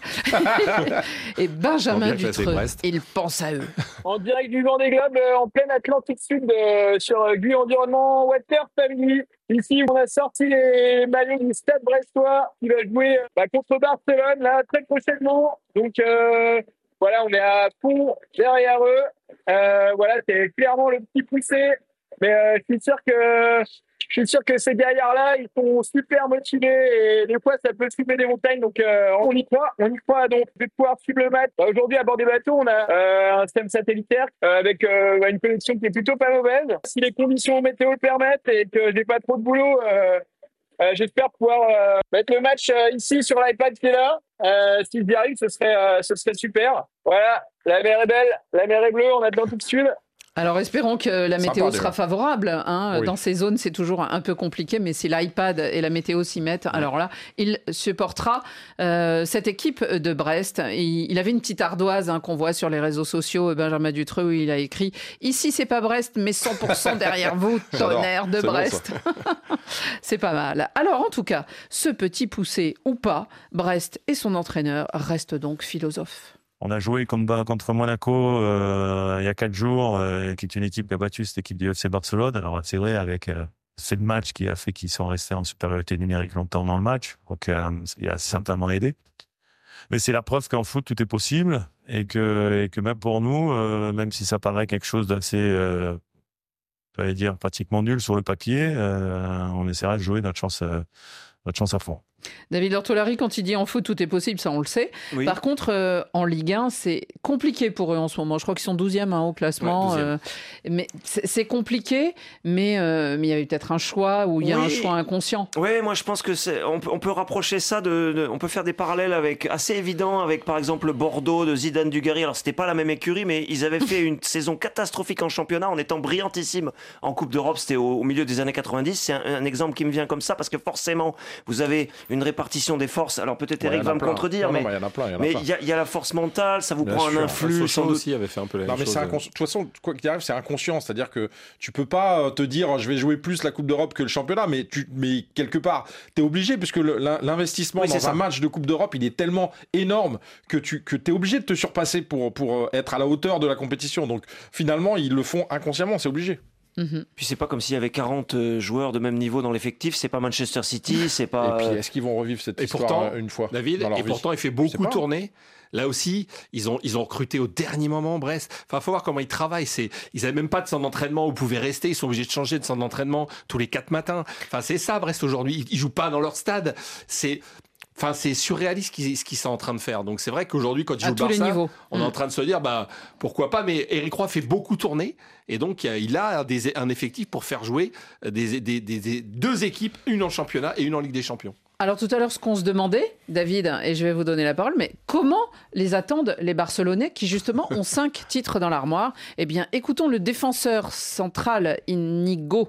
Et Benjamin Dutreux, il pense à eux. En direct du Vendée Globe, euh, en pleine Atlantique Sud, euh, sur euh, Gui Environnement Water Family. Ici, on a sorti les maillots du Stade Brestois qui va jouer euh, bah, contre Barcelone là très prochainement. Donc euh, voilà, on est à fond derrière eux. Euh, voilà, c'est clairement le petit poussé, mais euh, je suis sûr que je suis sûr que ces gaillards-là, ils sont super motivés et des fois, ça peut suivre des montagnes. Donc, euh, on y croit, on y croit. Donc, je vais pouvoir suivre le match. Bah, aujourd'hui, à bord des bateaux, on a euh, un système satellitaire euh, avec euh, une connexion qui est plutôt pas mauvaise. Si les conditions météo le permettent et que j'ai pas trop de boulot, euh, euh, j'espère pouvoir euh, mettre le match euh, ici sur l'iPad qui est là. Euh, si j'y arrive, ce serait, euh, ce serait super. Voilà, la mer est belle, la mer est bleue en Atlantique Sud. Alors espérons que la météo Sympa, sera favorable. Hein. Oui. Dans ces zones, c'est toujours un peu compliqué, mais si l'iPad et la météo s'y mettent, alors là, il supportera euh, cette équipe de Brest. Il, il avait une petite ardoise hein, qu'on voit sur les réseaux sociaux, Benjamin Dutreux, où il a écrit « Ici, c'est pas Brest, mais cent pour cent derrière vous, tonnerre de C'est Brest. Bon, » C'est pas mal. Alors en tout cas, ce petit poussé ou pas, Brest et son entraîneur restent donc philosophes. On a joué contre, contre Monaco euh, il y a quatre jours, euh, qui est une équipe qui a battu cette équipe du F C Barcelone. Alors c'est vrai, avec euh, c'est le match qui a fait qu'ils sont restés en supériorité numérique longtemps dans le match, donc euh, il a certainement aidé. Mais c'est la preuve qu'en foot tout est possible et que, et que même pour nous, euh, même si ça paraît quelque chose d'assez, euh, j'allais dire pratiquement nul sur le papier, euh, on essaiera de jouer notre chance, euh, notre chance à fond. David Lortolari, quand il dit en foot tout est possible, ça on le sait. Oui. Par contre, euh, en Ligue un, c'est compliqué pour eux en ce moment. Je crois qu'ils sont douzième hein, au classement. Ouais, euh, mais c'est, c'est compliqué, mais euh, mais il y avait peut-être un choix où il y a oui. un choix inconscient. Oui, moi je pense que c'est, on, peut, on peut rapprocher ça de, de, on peut faire des parallèles avec assez évidents avec par exemple le Bordeaux de Zidane Dugarry. Alors c'était pas la même écurie, mais ils avaient fait une saison catastrophique en championnat en étant brillantissime en Coupe d'Europe. C'était au, au milieu des années quatre-vingt-dix. C'est un, un exemple qui me vient comme ça parce que forcément vous avez une répartition des forces. Alors peut-être Eric ouais, va me contredire, non, mais il non, y, y, y a la force mentale, ça vous Bien prend sûr. un influx. Sans doute aussi avait fait un peu la non, même mais chose. Incons... De toute façon, quoi qu'il arrive, c'est inconscient. C'est-à-dire que tu peux pas te dire je vais jouer plus la Coupe d'Europe que le championnat, mais, tu... mais quelque part, tu es obligé, puisque le, l'investissement oui, dans ça. un match de Coupe d'Europe, il est tellement énorme que tu que es obligé de te surpasser pour, pour être à la hauteur de la compétition. Donc finalement, ils le font inconsciemment, c'est obligé. Mmh. Puis c'est pas comme s'il y avait quarante joueurs de même niveau dans l'effectif, c'est pas Manchester City, c'est pas. Et puis est-ce qu'ils vont revivre cette et histoire pourtant, une fois David, dans leur et vie. pourtant il fait beaucoup tourner. Là aussi, ils ont ils ont recruté au dernier moment Brest. Enfin, faut voir comment ils travaillent. C'est ils avaient même pas de centre d'entraînement où ils pouvaient rester. Ils sont obligés de changer de centre d'entraînement tous les quatre matins. Enfin, c'est ça Brest aujourd'hui. Ils, ils jouent pas dans leur stade. C'est Enfin, c'est surréaliste ce qu'ils sont en train de faire. Donc, c'est vrai qu'aujourd'hui, quand ils jouent le Barça, on mmh. est en train de se dire, bah, pourquoi pas. Mais Eric Roy fait beaucoup tourner. Et donc, il a des, un effectif pour faire jouer des, des, des, des deux équipes, une en championnat et une en Ligue des Champions. Alors tout à l'heure, ce qu'on se demandait, David, et je vais vous donner la parole, mais comment les attendent les Barcelonais qui justement ont cinq titres dans l'armoire ? Eh bien, écoutons le défenseur central Inigo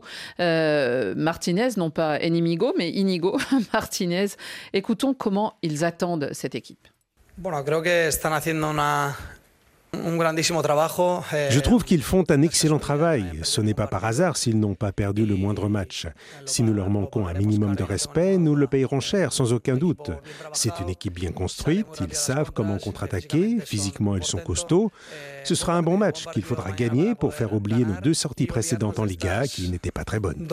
euh, Martinez, non pas Enimigo, mais Inigo Martinez. Écoutons comment ils attendent cette équipe. Bueno, creo que están haciendo una... Je trouve qu'ils font un excellent travail. Ce n'est pas par hasard s'ils n'ont pas perdu le moindre match. Si nous leur manquons un minimum de respect, nous le payerons cher, sans aucun doute. C'est une équipe bien construite, ils savent comment contre-attaquer, physiquement ils sont costauds. Ce sera un bon match qu'il faudra gagner pour faire oublier nos deux sorties précédentes en Liga qui n'étaient pas très bonnes.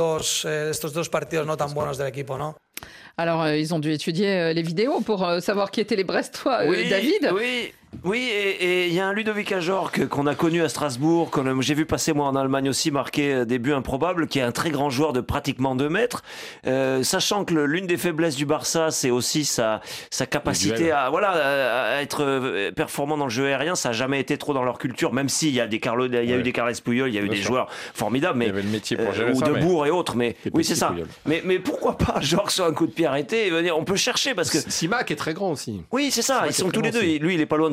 Alors, euh, ils ont dû étudier euh, les vidéos pour euh, savoir qui étaient les Brestois, oui, euh, David. Oui, oui, et il y a un Ludovic Ajorc qu'on a connu à Strasbourg, que j'ai vu passer moi en Allemagne aussi, marquer des buts improbables, qui est un très grand joueur de pratiquement deux mètres. Euh, sachant que le, l'une des faiblesses du Barça, c'est aussi sa, sa capacité à, voilà, à être performant dans le jeu aérien. Ça n'a jamais été trop dans leur culture, même s'il y a, des Carlo, il y a ouais. eu des Carles Puyol, il y a eu Bien des sûr. joueurs formidables, mais, il y avait le métier pour gérer euh, ça, ou de mais... Bourg et autres. Mais oui, c'est ça. Mais, mais pourquoi pas Ajorc sur un coup de pied arrêté ? On peut chercher parce que Simac est très grand aussi. Oui, c'est ça. Simac Ils sont tous les deux. Aussi. Lui, il est pas loin du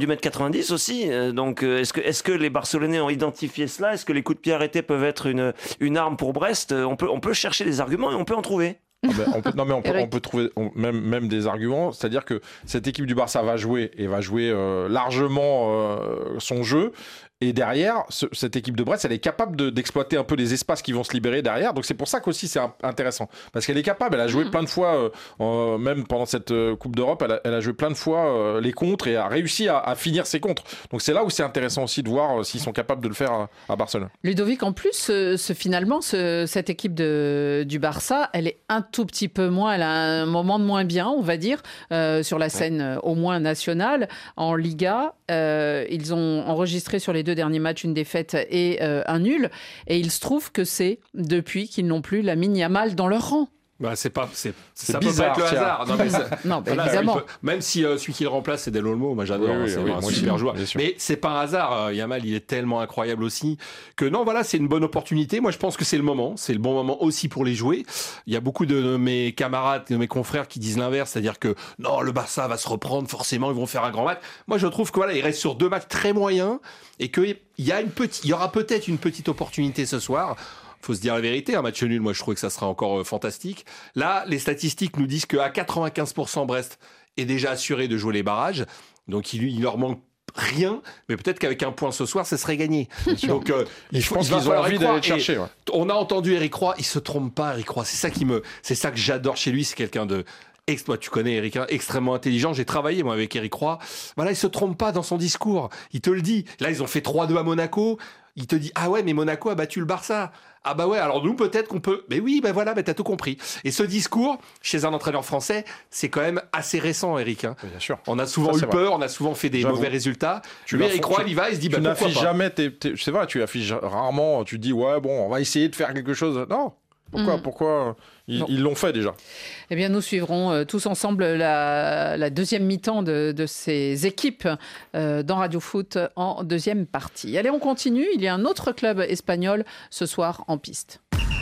mètre quatre-vingt-dix aussi. Euh, donc, euh, est-ce que, est-ce que les Barcelonais ont identifié cela? Est-ce que les coups de pied arrêtés peuvent être une, une arme pour Brest? on peut, on peut chercher des arguments et on peut en trouver. Ah ben, on peut, non mais on peut, on peut trouver on, même, même des arguments, c'est-à-dire que cette équipe du Barça va jouer et va jouer euh, largement euh, son jeu. Et derrière, ce, cette équipe de Brest, elle est capable de, d'exploiter un peu les espaces qui vont se libérer derrière. Donc c'est pour ça qu'aussi c'est un, intéressant. Parce qu'elle est capable, elle a joué mmh. plein de fois, euh, euh, même pendant cette euh, Coupe d'Europe, elle a, elle a joué plein de fois euh, les contres et a réussi à, à finir ses contres. Donc c'est là où c'est intéressant aussi de voir euh, s'ils sont capables de le faire à, à Barcelone. Ludovic, en plus, ce, ce, finalement, ce, cette équipe de, du Barça, elle est un tout petit peu moins, elle a un moment de moins bien, on va dire, euh, sur la scène ouais. au moins nationale. En Liga, euh, ils ont enregistré sur les deux derniers matchs une défaite et euh, un nul. Et il se trouve que c'est depuis qu'ils n'ont plus Lamine Yamal dans leur rang. Bah, c'est pas, c'est, c'est ça bizarre, peut pas être le hasard. Non, mais ça, non, bah, voilà, évidemment. peut, même si euh, celui qui le remplace, c'est Del Olmo, moi j'adore, oui, hein, oui, c'est oui, un moi super aussi, joueur. Mais c'est pas un hasard. Euh, Yamal, il est tellement incroyable aussi que non, voilà, c'est une bonne opportunité. Moi, je pense que c'est le moment. C'est le bon moment aussi pour les jouer. Il y a beaucoup de, de mes camarades, de mes confrères qui disent l'inverse, c'est-à-dire que non, le Barça va se reprendre, forcément, ils vont faire un grand match. Moi, je trouve que voilà, il reste sur deux matchs très moyens et qu'il y a une petite, il y aura peut-être une petite opportunité ce soir. Faut se dire la vérité, un match nul, moi je trouvais que ça serait encore euh, fantastique. Là, les statistiques nous disent qu'à quatre-vingt-quinze pour cent Brest est déjà assuré de jouer les barrages, donc il, il leur manque rien, mais peut-être qu'avec un point ce soir, ça serait gagné. Donc, euh, il faut, je pense qu'ils ont envie d'aller le chercher. Ouais. On a entendu Eric Roy, il se trompe pas, Eric Roy. C'est ça qui me, c'est ça que j'adore chez lui. C'est quelqu'un de Toi, tu connais Eric, hein, extrêmement intelligent. J'ai travaillé, moi, avec Eric Roy. Voilà, il se trompe pas dans son discours. Il te le dit. Là, ils ont fait trois deux à Monaco. Il te dit, ah ouais, mais Monaco a battu le Barça. Ah bah ouais, alors nous, peut-être qu'on peut... Mais oui, ben bah voilà, bah t'as tout compris. Et ce discours, chez un entraîneur français, c'est quand même assez récent, Eric. Hein. Bien sûr. On a souvent ça, eu peur, on a souvent fait des J'avoue. mauvais résultats. Tu Lui, Eric Roy, il va, il se dit, bah tu pourquoi n'affiches pas. jamais tes, tes... C'est vrai, tu affiches rarement, tu dis, ouais, bon, on va essayer de faire quelque chose. Non. Pourquoi, mmh. pourquoi ils, ils l'ont fait déjà? Eh bien, nous suivrons euh, tous ensemble la, la deuxième mi-temps de, de ces équipes euh, dans Radio Foot en deuxième partie. Allez, on continue. Il y a un autre club espagnol ce soir en piste.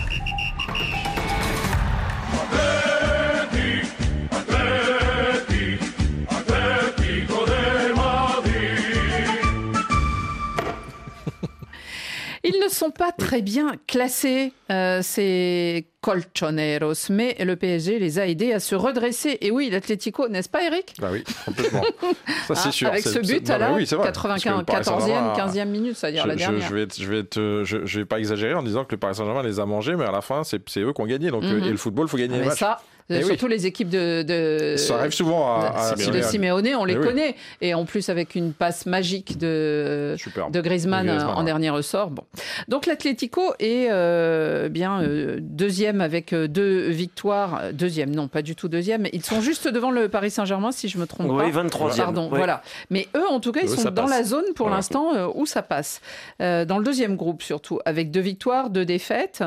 Ils ne sont pas très bien classés, euh, ces colchoneros, mais le P S G les a aidés à se redresser. Et oui, l'Atlético, n'est-ce pas, Eric? Ah oui, complètement. Ça, c'est hein, sûr. Avec c'est, ce but c'est, à la oui, quatre-vingt-quatorzième, quinzième minute, c'est-à-dire je, la dernière. Je, je, vais, être, je, vais être, je, je vais pas exagérer en disant que le Paris Saint-Germain les a mangés, mais à la fin, c'est, c'est eux qui ont gagné. Donc, mm-hmm. Et le football, il faut gagner ah, les mais matchs. Ça, Et surtout oui. les équipes de, de ça arrive souvent à, à de, de Simeone, on les Et connaît. Oui. Et en plus avec une passe magique de, de Griezmann, Griezmann en ouais. dernier ressort. Bon. Donc l'Atlético est euh, bien euh, deuxième avec deux victoires. Deuxième, non, pas du tout deuxième. Ils sont juste devant le Paris Saint-Germain, si je me trompe oui, pas. Oui, vingt-troisième. Pardon, oui. voilà. Mais eux, en tout cas, ils eux, sont dans passe. La zone pour voilà. l'instant euh, où ça passe. Euh, dans le deuxième groupe surtout, avec deux victoires, deux défaites.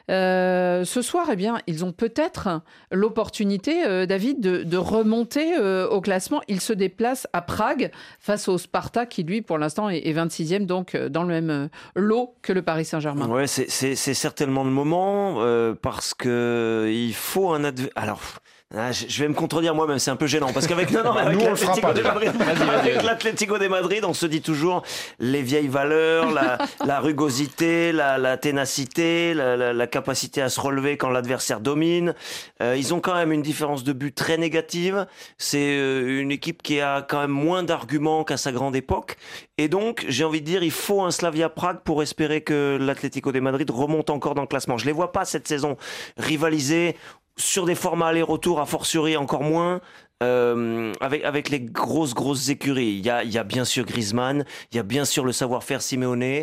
Euh, ce soir, eh bien, ils ont peut-être l'opportunité, euh, David, de, de remonter euh, au classement. Ils se déplacent à Prague face au Sparta qui, lui, pour l'instant, est, est vingt-sixième, donc euh, dans le même euh, lot que le Paris Saint-Germain. Ouais, c'est, c'est, c'est certainement le moment euh, parce que il faut un adversaire. Alors. Ah, je vais me contredire moi-même, c'est un peu gênant parce qu'avec non, non, avec Nous, l'Atlético de Madrid, avec l'Atlético de Madrid, on se dit toujours les vieilles valeurs, la, la rugosité, la, la ténacité, la, la, la capacité à se relever quand l'adversaire domine. Euh, ils ont quand même une différence de but très négative. C'est euh, une équipe qui a quand même moins d'arguments qu'à sa grande époque. Et donc, j'ai envie de dire, il faut un Slavia Prague pour espérer que l'Atlético de Madrid remonte encore dans le classement. Je les vois pas cette saison rivaliser sur des formats aller-retour, a fortiori encore moins, euh, avec, avec les grosses, grosses écuries. Il y a, il y a bien sûr Griezmann, il y a bien sûr le savoir-faire Simeone.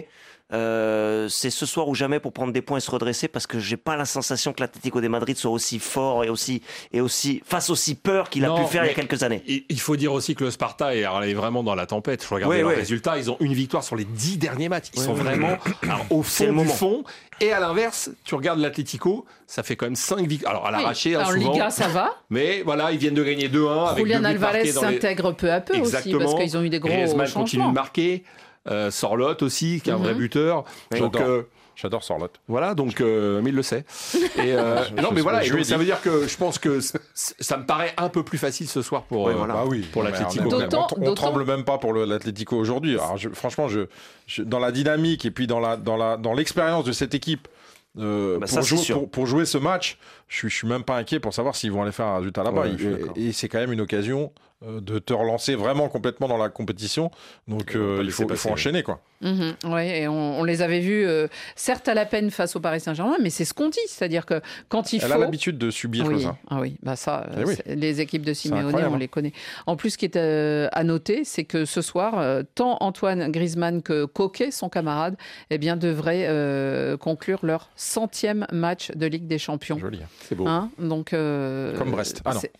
Euh, c'est ce soir ou jamais pour prendre des points et se redresser parce que j'ai pas la sensation que l'Atlético de Madrid soit aussi fort et aussi, et aussi face aussi peur qu'il a non, pu faire il y a quelques années. Il faut dire aussi que le Sparta est, est vraiment dans la tempête. Je regardais oui, leurs oui. résultats, ils ont une victoire sur les dix derniers matchs. Ils oui, sont oui, vraiment oui. Alors, au fond du moment. Fond. Et à l'inverse, tu regardes l'Atlético, ça fait quand même cinq victoires. Alors à l'arraché, oui. hein, souvent. En Liga, ça va. Mais voilà, ils viennent de gagner deux un. Julian Alvarez s'intègre les... peu à peu Exactement. aussi parce qu'ils ont eu des gros Griezmann changements. continue de marquer. Euh, Sorloth aussi, qui est un Mhm. vrai buteur. Donc, J'adore. euh, J'adore Sorloth. Voilà, donc euh, mais il le sait. Et euh, Je- non, je- mais voilà, je et lui ai donc, ça dit. veut dire que je pense que c- c- ça me paraît un peu plus facile ce soir pour, Ouais, euh, voilà. Bah oui. pour Non, mais l'Atlético. on est- D'autant- on, on d'autant- tremble même pas pour le- l'Atlético aujourd'hui. Alors, je- franchement, je, je- dans la dynamique et puis dans la dans la dans l'expérience de cette équipe. euh, Bah, pour, ça, c'est jouer, sûr. pour, pour jouer ce match, je suis, je suis même pas inquiet pour savoir s'ils vont aller faire un résultat là-bas. Ouais, je suis Et- d'accord. et, c'est quand même une occasion euh, de te relancer vraiment complètement dans la compétition. Donc Et on va euh, pas il laisser faut, il passer, faut ouais. enchaîner quoi. Mhm, ouais, et on, on les avait vus, euh, certes à la peine face au Paris Saint-Germain, mais c'est ce qu'on dit, c'est-à-dire que quand il Elle faut... a l'habitude de subir oui, comme ça. ah oui, bah ça, Eh oui. c'est- les équipes de Simeone, incroyable, on hein. les connaît. En plus, ce qui est euh, à noter, c'est que ce soir, euh, tant Antoine Griezmann que Coquet, son camarade, eh bien, devraient euh, conclure leur centième match de Ligue des Champions. Joli. C'est beau. Hein, donc, euh, Comme Brest. Ah non. c'est-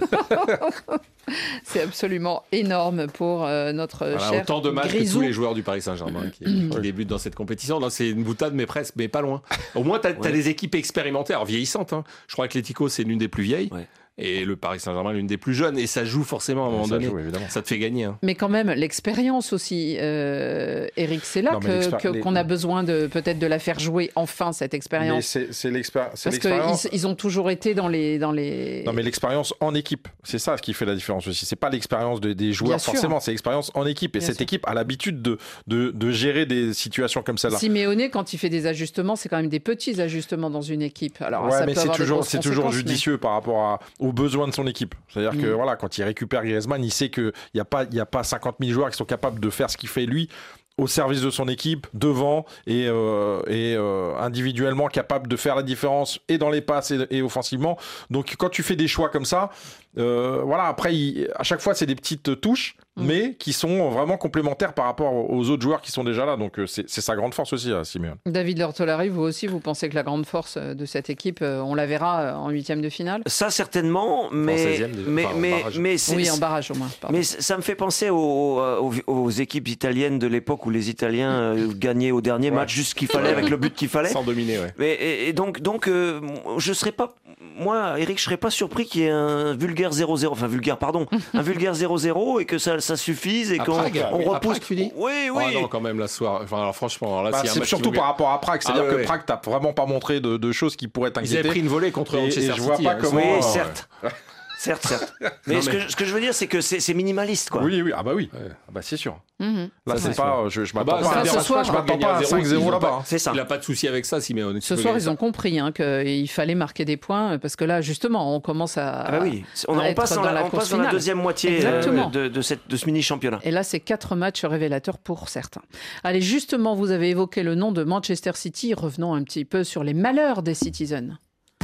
C'est absolument énorme pour euh, notre Voilà, cher autant de matchs que Grisou. tous les joueurs du Paris Saint-Germain qui, qui débutent dans cette compétition. Là, c'est une boutade, mais presque, mais pas loin. Au moins, tu as Ouais. des équipes expérimentées, alors vieillissantes. Hein. Je crois que l'Atlético, c'est l'une des plus vieilles. Ouais. Et le Paris Saint-Germain, l'une des plus jeunes. Et ça joue forcément à un moment Ça donné. joue, évidemment. Ça te fait gagner. Hein. Mais quand même, l'expérience aussi, euh, Eric, c'est là Non, mais que- l'expér- que- les- qu'on a besoin de peut-être de la faire jouer enfin, cette Mais expérience. c'est c'est l'expér- c'est Parce l'expérience. qu'ils ils ont toujours été dans les... Dans les... Non mais l'expérience en équipe, c'est ça ce qui fait la différence aussi. C'est pas l'expérience de- des Bien joueurs sûr. forcément, c'est l'expérience en équipe. Et Bien cette sûr. équipe a l'habitude de, de, de gérer des situations comme celle-là. Simeone, quand il fait des ajustements, c'est quand même des petits ajustements dans une équipe. Alors, Ouais, ça mais peut c'est avoir des toujours, grosses c'est toujours conséquences, mais- judicieux par rapport à, aux besoins de son équipe. C'est-à-dire que Mm. voilà, quand il récupère Griezmann, il sait qu'il n'y a, pas- il y a pas cinquante mille joueurs qui sont capables de faire ce qu'il fait lui au service de son équipe, devant et, euh, et euh, individuellement capable de faire la différence et dans les passes et, et offensivement. Donc quand tu fais des choix comme ça, euh, voilà, après, il- à chaque fois, c'est des petites touches, Mm. mais qui sont vraiment complémentaires par rapport aux autres joueurs qui sont déjà là. Donc euh, c'est c'est sa grande force aussi, à Simeone. David Lortolari, vous aussi, vous pensez que la grande force de cette équipe, euh, on la verra euh, en huitième de finale? Ça, certainement, mais, seizième, mais, enfin, en mais, barrage. mais c'est- Oui, en barrage au moins. pardon. Mais c- ça me fait penser aux, aux, aux équipes italiennes de l'époque où les Italiens euh, gagnaient au dernier Ouais. match juste ce qu'il fallait avec le but qu'il fallait. Sans dominer, ouais. Mais, et, et donc, donc euh, je serais pas, moi, Eric, je serais pas surpris qu'il y ait un vulgaire zéro zéro, enfin vulgaire, pardon, un vulgaire zéro zéro et que ça, ça suffise et À qu'on Prague, on à repousse. Prague, tu dis Oui, oui. Ah non, quand même, la soirée. Enfin, alors, franchement, là, Bah, s'il y a un c'est match surtout qui par rapport à Prague, c'est-à-dire Ah ouais, que ouais. Prague t'a vraiment pas montré de, de choses qui pourraient Ils t'inquiéter. avaient pris une volée contre Et- et Manchester je vois City, pas hein. comment- Oui, ouais. certes. Certes, certes. Mais, Non, ce, mais- Que, ce que je veux dire, c'est que c'est c'est minimaliste, quoi. Oui, oui, ah bah oui, Ah bah c'est sûr. Mhm. Là, Ça, c'est c'est pas, euh, je, je Ah m'attends bah, pas, ça à- ce dérange soir, je m'attends pas à un gagner cinq zéro ils ont là-bas. pas- hein. C'est ça. Il n'a pas de souci avec ça, Simeone. Ce soir, ils ont compris hein, qu'il fallait marquer des points parce que là, justement, on commence à. Ah bah oui, on, à on être passe, dans dans la, la on course passe dans la finale. deuxième moitié euh, Exactement. de, de, cette, de ce mini-championnat. Et là, c'est quatre matchs révélateurs pour certains. Allez, justement, vous avez évoqué le nom de Manchester City. Revenons un petit peu sur les malheurs des Citizens.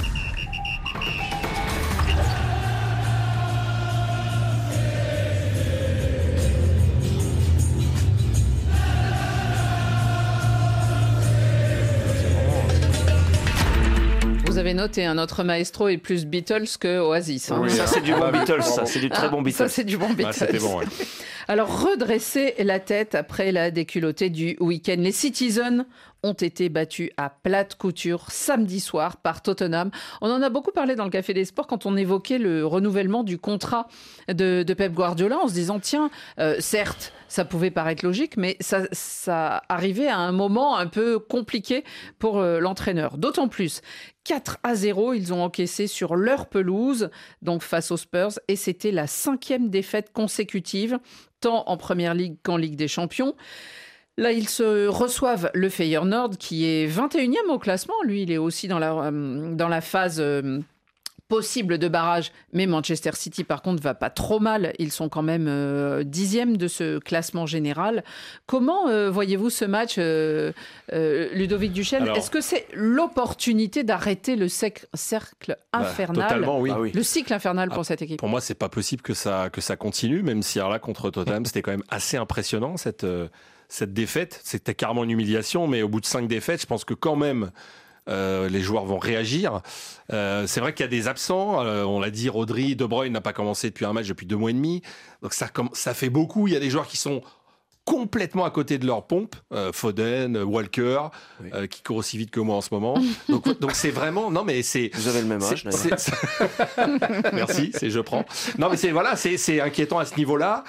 Vous avez noté, un autre maestro est plus Beatles que Oasis. hein. Oui, ça, c'est du bon Ah, Beatles, ça, bravo. c'est du très bon Ah, Beatles. Ça, c'est du bon Beatles. Ah, c'était bon, ouais. Alors, redresser la tête après la déculottée du week-end. Les Citizens ont été battus à plate couture samedi soir par Tottenham. On en a beaucoup parlé dans le Café des Sports quand on évoquait le renouvellement du contrat de, de Pep Guardiola en se disant, tiens, euh, certes, ça pouvait paraître logique, mais ça, ça arrivait à un moment un peu compliqué pour euh, l'entraîneur. D'autant plus, quatre à zéro, ils ont encaissé sur leur pelouse, donc face aux Spurs, et c'était la cinquième défaite consécutive, tant en Première Ligue qu'en Ligue des Champions. Là, ils se reçoivent le Feyenoord, qui est vingt et unième au classement. Lui, il est aussi dans la, euh, dans la phase euh, possible de barrage. Mais Manchester City, par contre, va pas trop mal. Ils sont quand même euh, dixième de ce classement général. Comment euh, voyez-vous ce match, euh, euh, Ludovic Duchesne? Alors- Est-ce que c'est l'opportunité d'arrêter le sec- cercle infernal, totalement, oui. Ah oui. le cycle infernal pour Ah, cette équipe? Pour moi, c'est pas possible que ça, que ça continue, même si alors là, contre Tottenham, c'était quand même assez impressionnant, cette, euh, cette défaite. C'était carrément une humiliation, mais au bout de cinq défaites, je pense que quand même, euh, les joueurs vont réagir. Euh, c'est vrai qu'il y a des absents. Euh, on l'a dit, Rodri, De Bruyne n'a pas commencé depuis un match depuis deux mois et demi. Donc ça, com- ça fait beaucoup. Il y a des joueurs qui sont complètement à côté de leur pompe, euh, Foden, Walker, Oui. euh, qui court aussi vite que moi en ce moment. Donc, donc c'est vraiment, non mais c'est. Vous avez le même âge, c'est- d'ailleurs. c'est- Merci, c'est je prends. Non mais c'est voilà, c'est c'est inquiétant à ce niveau-là.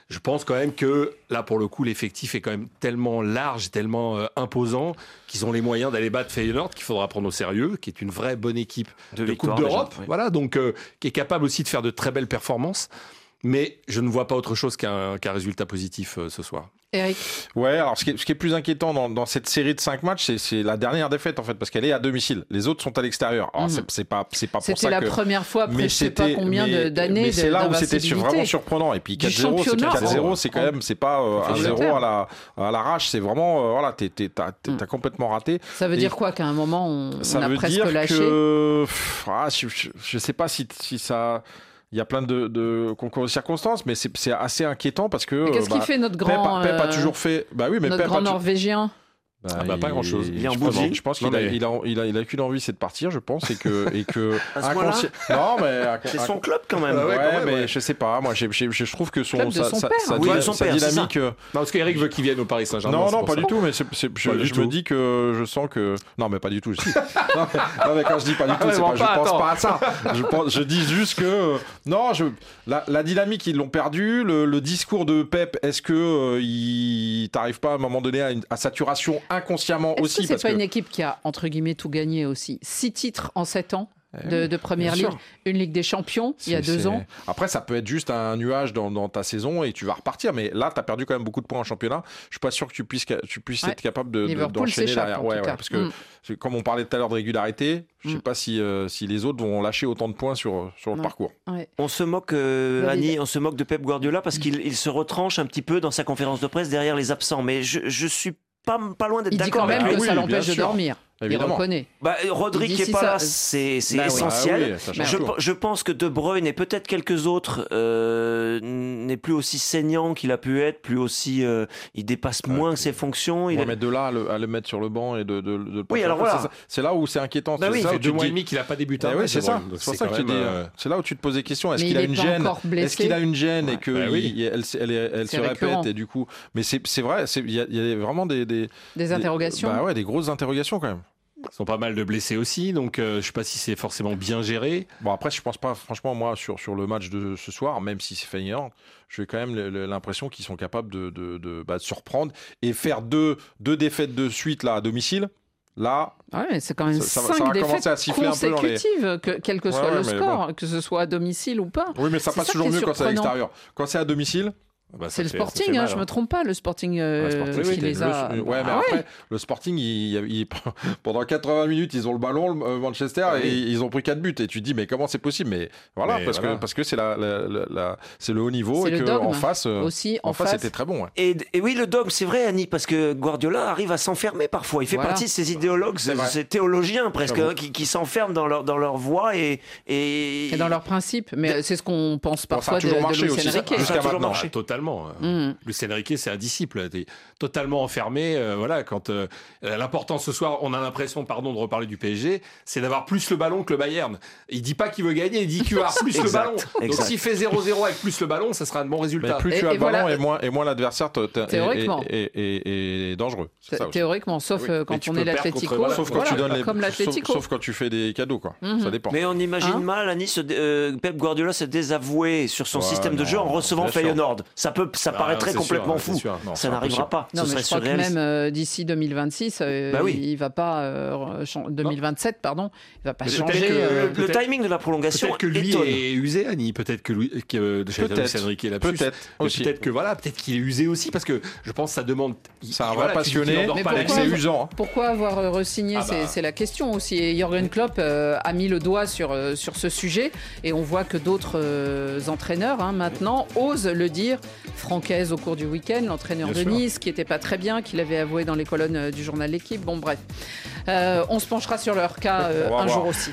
Je pense quand même que là, pour le coup, l'effectif est quand même tellement large, tellement euh, imposant qu'ils ont les moyens d'aller battre Feyenoord, qu'il faudra prendre au sérieux, qui est une vraie bonne équipe de, de Coupe d'Europe, déjà, oui. Voilà, donc euh, qui est capable aussi de faire de très belles performances. Mais je ne vois pas autre chose qu'un, qu'un résultat positif euh, ce soir. Eric. Ouais, alors ce qui est, ce qui est plus inquiétant dans, dans cette série de cinq matchs, c'est, c'est la dernière défaite en fait, parce qu'elle est à domicile. Les autres sont à l'extérieur. Alors, mmh. c'est, c'est pas, c'est pas pour c'était ça que. C'était la première fois après mais je sais pas combien mais, de, d'années mais c'est de, là où c'était sur, vraiment surprenant. Et puis quatre zéro, c'est, quatre zéro, c'est quand même, c'est pas euh, un zéro à la, à l'arrache. C'est vraiment, euh, voilà, t'es, t'es, t'as, t'as mmh. complètement raté. Ça veut et dire quoi qu'à un moment on, ça on a veut presque dire lâché que, pff, ah, je, je, je sais pas si, si ça. Il y a plein de, de concours de circonstances, mais c'est, c'est assez inquiétant parce que. Mais qu'est-ce bah, qu'il fait notre grand. Pep, Pep a toujours fait. Bah oui, mais notre Pep grand a Norvégien. Bah, ah bah, pas grand chose. Il est en bougie. Je pense qu'il a, il a, il a, il a qu'une envie, c'est de partir, je pense, et que, et que. Inconsci... Non, mais c'est son club quand même. Ouais, ouais, quand même, mais ouais. je sais pas. Moi, j'ai, j'ai, je trouve que son, sa, son sa, père, sa, oui, sa, son sa père, dynamique. Ça. Non, parce qu'Eric veut qu'il vienne au Paris Saint-Germain. Non, non, pas ça. du tout. Mais c'est, c'est, je, je du me tout. dis que je sens que. Non, mais pas du tout. non, mais, non, mais quand je dis pas du tout, ah, c'est pas. pas, Je pense attends. pas à ça. Je pense, je dis juste que non, je la, la dynamique ils l'ont perdu. Le, le discours de Pep, est-ce que euh, il t'arrive pas à un moment donné à, une, à saturation inconsciemment est-ce aussi que c'est parce pas que... une équipe qui a entre guillemets tout gagné aussi. Six titres en sept ans de, de première ligue, une Ligue des Champions il y a deux c'est... ans. Après, ça peut être juste un nuage dans, dans ta saison et tu vas repartir. Mais là, tu as perdu quand même beaucoup de points en championnat. Je suis pas sûr que tu puisses, tu puisses ouais. être capable de, de, d'enchaîner derrière. Ouais, ouais, parce que mm. comme on parlait tout à l'heure de régularité, je ne sais mm. pas si, euh, si les autres vont lâcher autant de points sur, sur le ouais. parcours. Ouais. On se moque, euh, Annie, on se moque de Pep Guardiola parce qu'il il se retranche un petit peu dans sa conférence de presse derrière les absents. Mais je, je suis pas, pas loin d'être il d'accord. Il dit quand même avec que lui. ça l'empêche de dormir. Évidemment. Il reconnaît. Bah, Rodri qui n'est pas ça... là, c'est, c'est bah essentiel. Oui. Ah oui, je, je pense que De Bruyne et peut-être quelques autres euh, n'est plus aussi saignant qu'il a pu être, plus aussi, euh, il dépasse ouais, moins ses fonctions. Il ouais, a... mais de là à le, à le mettre sur le banc et de, de, de, de oui, alors voilà. c'est, c'est là où c'est inquiétant. Bah c'est oui, ça ça fait deux mois dis... et demi qu'il n'a pas débuté. Eh oui, c'est ça. C'est, c'est, ça que tu dis. Euh... C'est là où tu te poses des questions. Est-ce mais qu'il a une gêne Est-ce qu'il a une gêne et que bah oui. il, elle, elle, elle, elle se récurrent. répète et du coup, mais c'est, c'est vrai, il y, y a vraiment des des, des interrogations. Bah ouais, des grosses interrogations quand même. Ils sont pas mal de blessés aussi, donc euh, je sais pas si c'est forcément bien géré. Bon après je pense pas, franchement moi sur, sur le match de ce soir, même si c'est Feyenoord, j'ai quand même le, le, l'impression qu'ils sont capables de, de, de, bah, de se reprendre et faire deux, deux défaites de suite là à domicile. Là, ouais, c'est quand même ça, cinq ça va défaites à siffler consécutives, un peu les... que, quel que soit ouais, ouais, le score, bon. que ce soit à domicile ou pas. Oui, mais ça c'est passe ça toujours mieux quand c'est à l'extérieur. Quand c'est à domicile. Bah, c'est le fait, Sporting, hein, mal, je me trompe pas, le Sporting, euh, ouais, sporting qui oui, les a. Le, ouais, mais ah, après, ouais. le Sporting, il, il, pendant quatre-vingts minutes, ils ont le ballon, le Manchester, ah, et oui. ils ont pris quatre buts. Et tu te dis, mais comment c'est possible ? Mais voilà, mais parce, voilà. Que, parce que c'est, la, la, la, la, c'est le haut niveau c'est et qu'en face, aussi, en, en face, face, c'était très bon. Ouais. Et, et oui, le dogme, c'est vrai, Annie, parce que Guardiola arrive à s'enfermer parfois. Il fait voilà. partie de ces idéologues, ces théologiens presque, hein, qui, qui s'enferment dans leur, dans leur voie et, et... et dans leurs principes. Mais c'est ce qu'on pense parfois de, de Luis Enrique. Jusqu'à maintenant, totalement. Luis Enrique, c'est un disciple, t'es totalement enfermé. Euh, voilà, quand euh, l'important ce soir, on a l'impression, pardon, de reparler du P S G, c'est d'avoir plus le ballon que le Bayern. Il dit pas qu'il veut gagner, il dit qu'il va avoir plus exact, le ballon. Exact. Donc s'il fait zéro zéro avec plus le ballon, ça sera un bon résultat. Mais plus et, tu as et le voilà. ballon et moins, et moins l'adversaire théoriquement est, est, est, est dangereux. C'est ça théoriquement, sauf oui. quand on est l'Atlético, contre, sauf quand voilà, tu donnes les, comme l'Atlético. Sauf, sauf quand tu fais des cadeaux, quoi. Mm-hmm. Ça dépend. Mais on imagine hein mal, Annie, ce, euh, Pep Guardiola se désavouer sur son ouais, système non, de jeu en recevant Feyenoord. Ça peut, ça ah, paraîtrait complètement fou. Ça n'arrivera pas. Non, mais je crois que même euh, d'ici deux mille vingt-six, euh, bah oui. il va pas euh, deux mille vingt-sept, pardon, il va pas mais changer. Que, euh, le timing de la prolongation. Peut-être que lui étonne. est usé, Annie. Peut-être que lui, que euh, peut-être. Enrique est là-dessus. Peut-être. Aussi. Peut-être que voilà, peut-être qu'il est usé aussi parce que je pense que ça demande. C'est un vrai passionné. Mais pourquoi, c'est usant. Pourquoi avoir re-signé ah bah. c'est, c'est la question aussi. Et Jürgen Klopp euh, a mis le doigt sur euh, sur ce sujet et on voit que d'autres euh, entraîneurs hein, maintenant osent le dire. Francaise au cours du week-end, l'entraîneur Bien de Nice, sûr. qui n'était pas très bien, qu'il avait avoué dans les colonnes du journal L'Équipe. Bon, bref. Euh, on se penchera sur leur cas euh, un voir. jour aussi.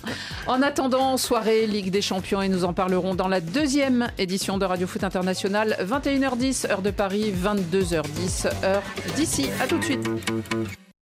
En attendant, soirée Ligue des Champions, et nous en parlerons dans la deuxième édition de Radio Foot International, vingt et une heures dix, heure de Paris, vingt-deux heures dix, heure d'ici. À tout de suite.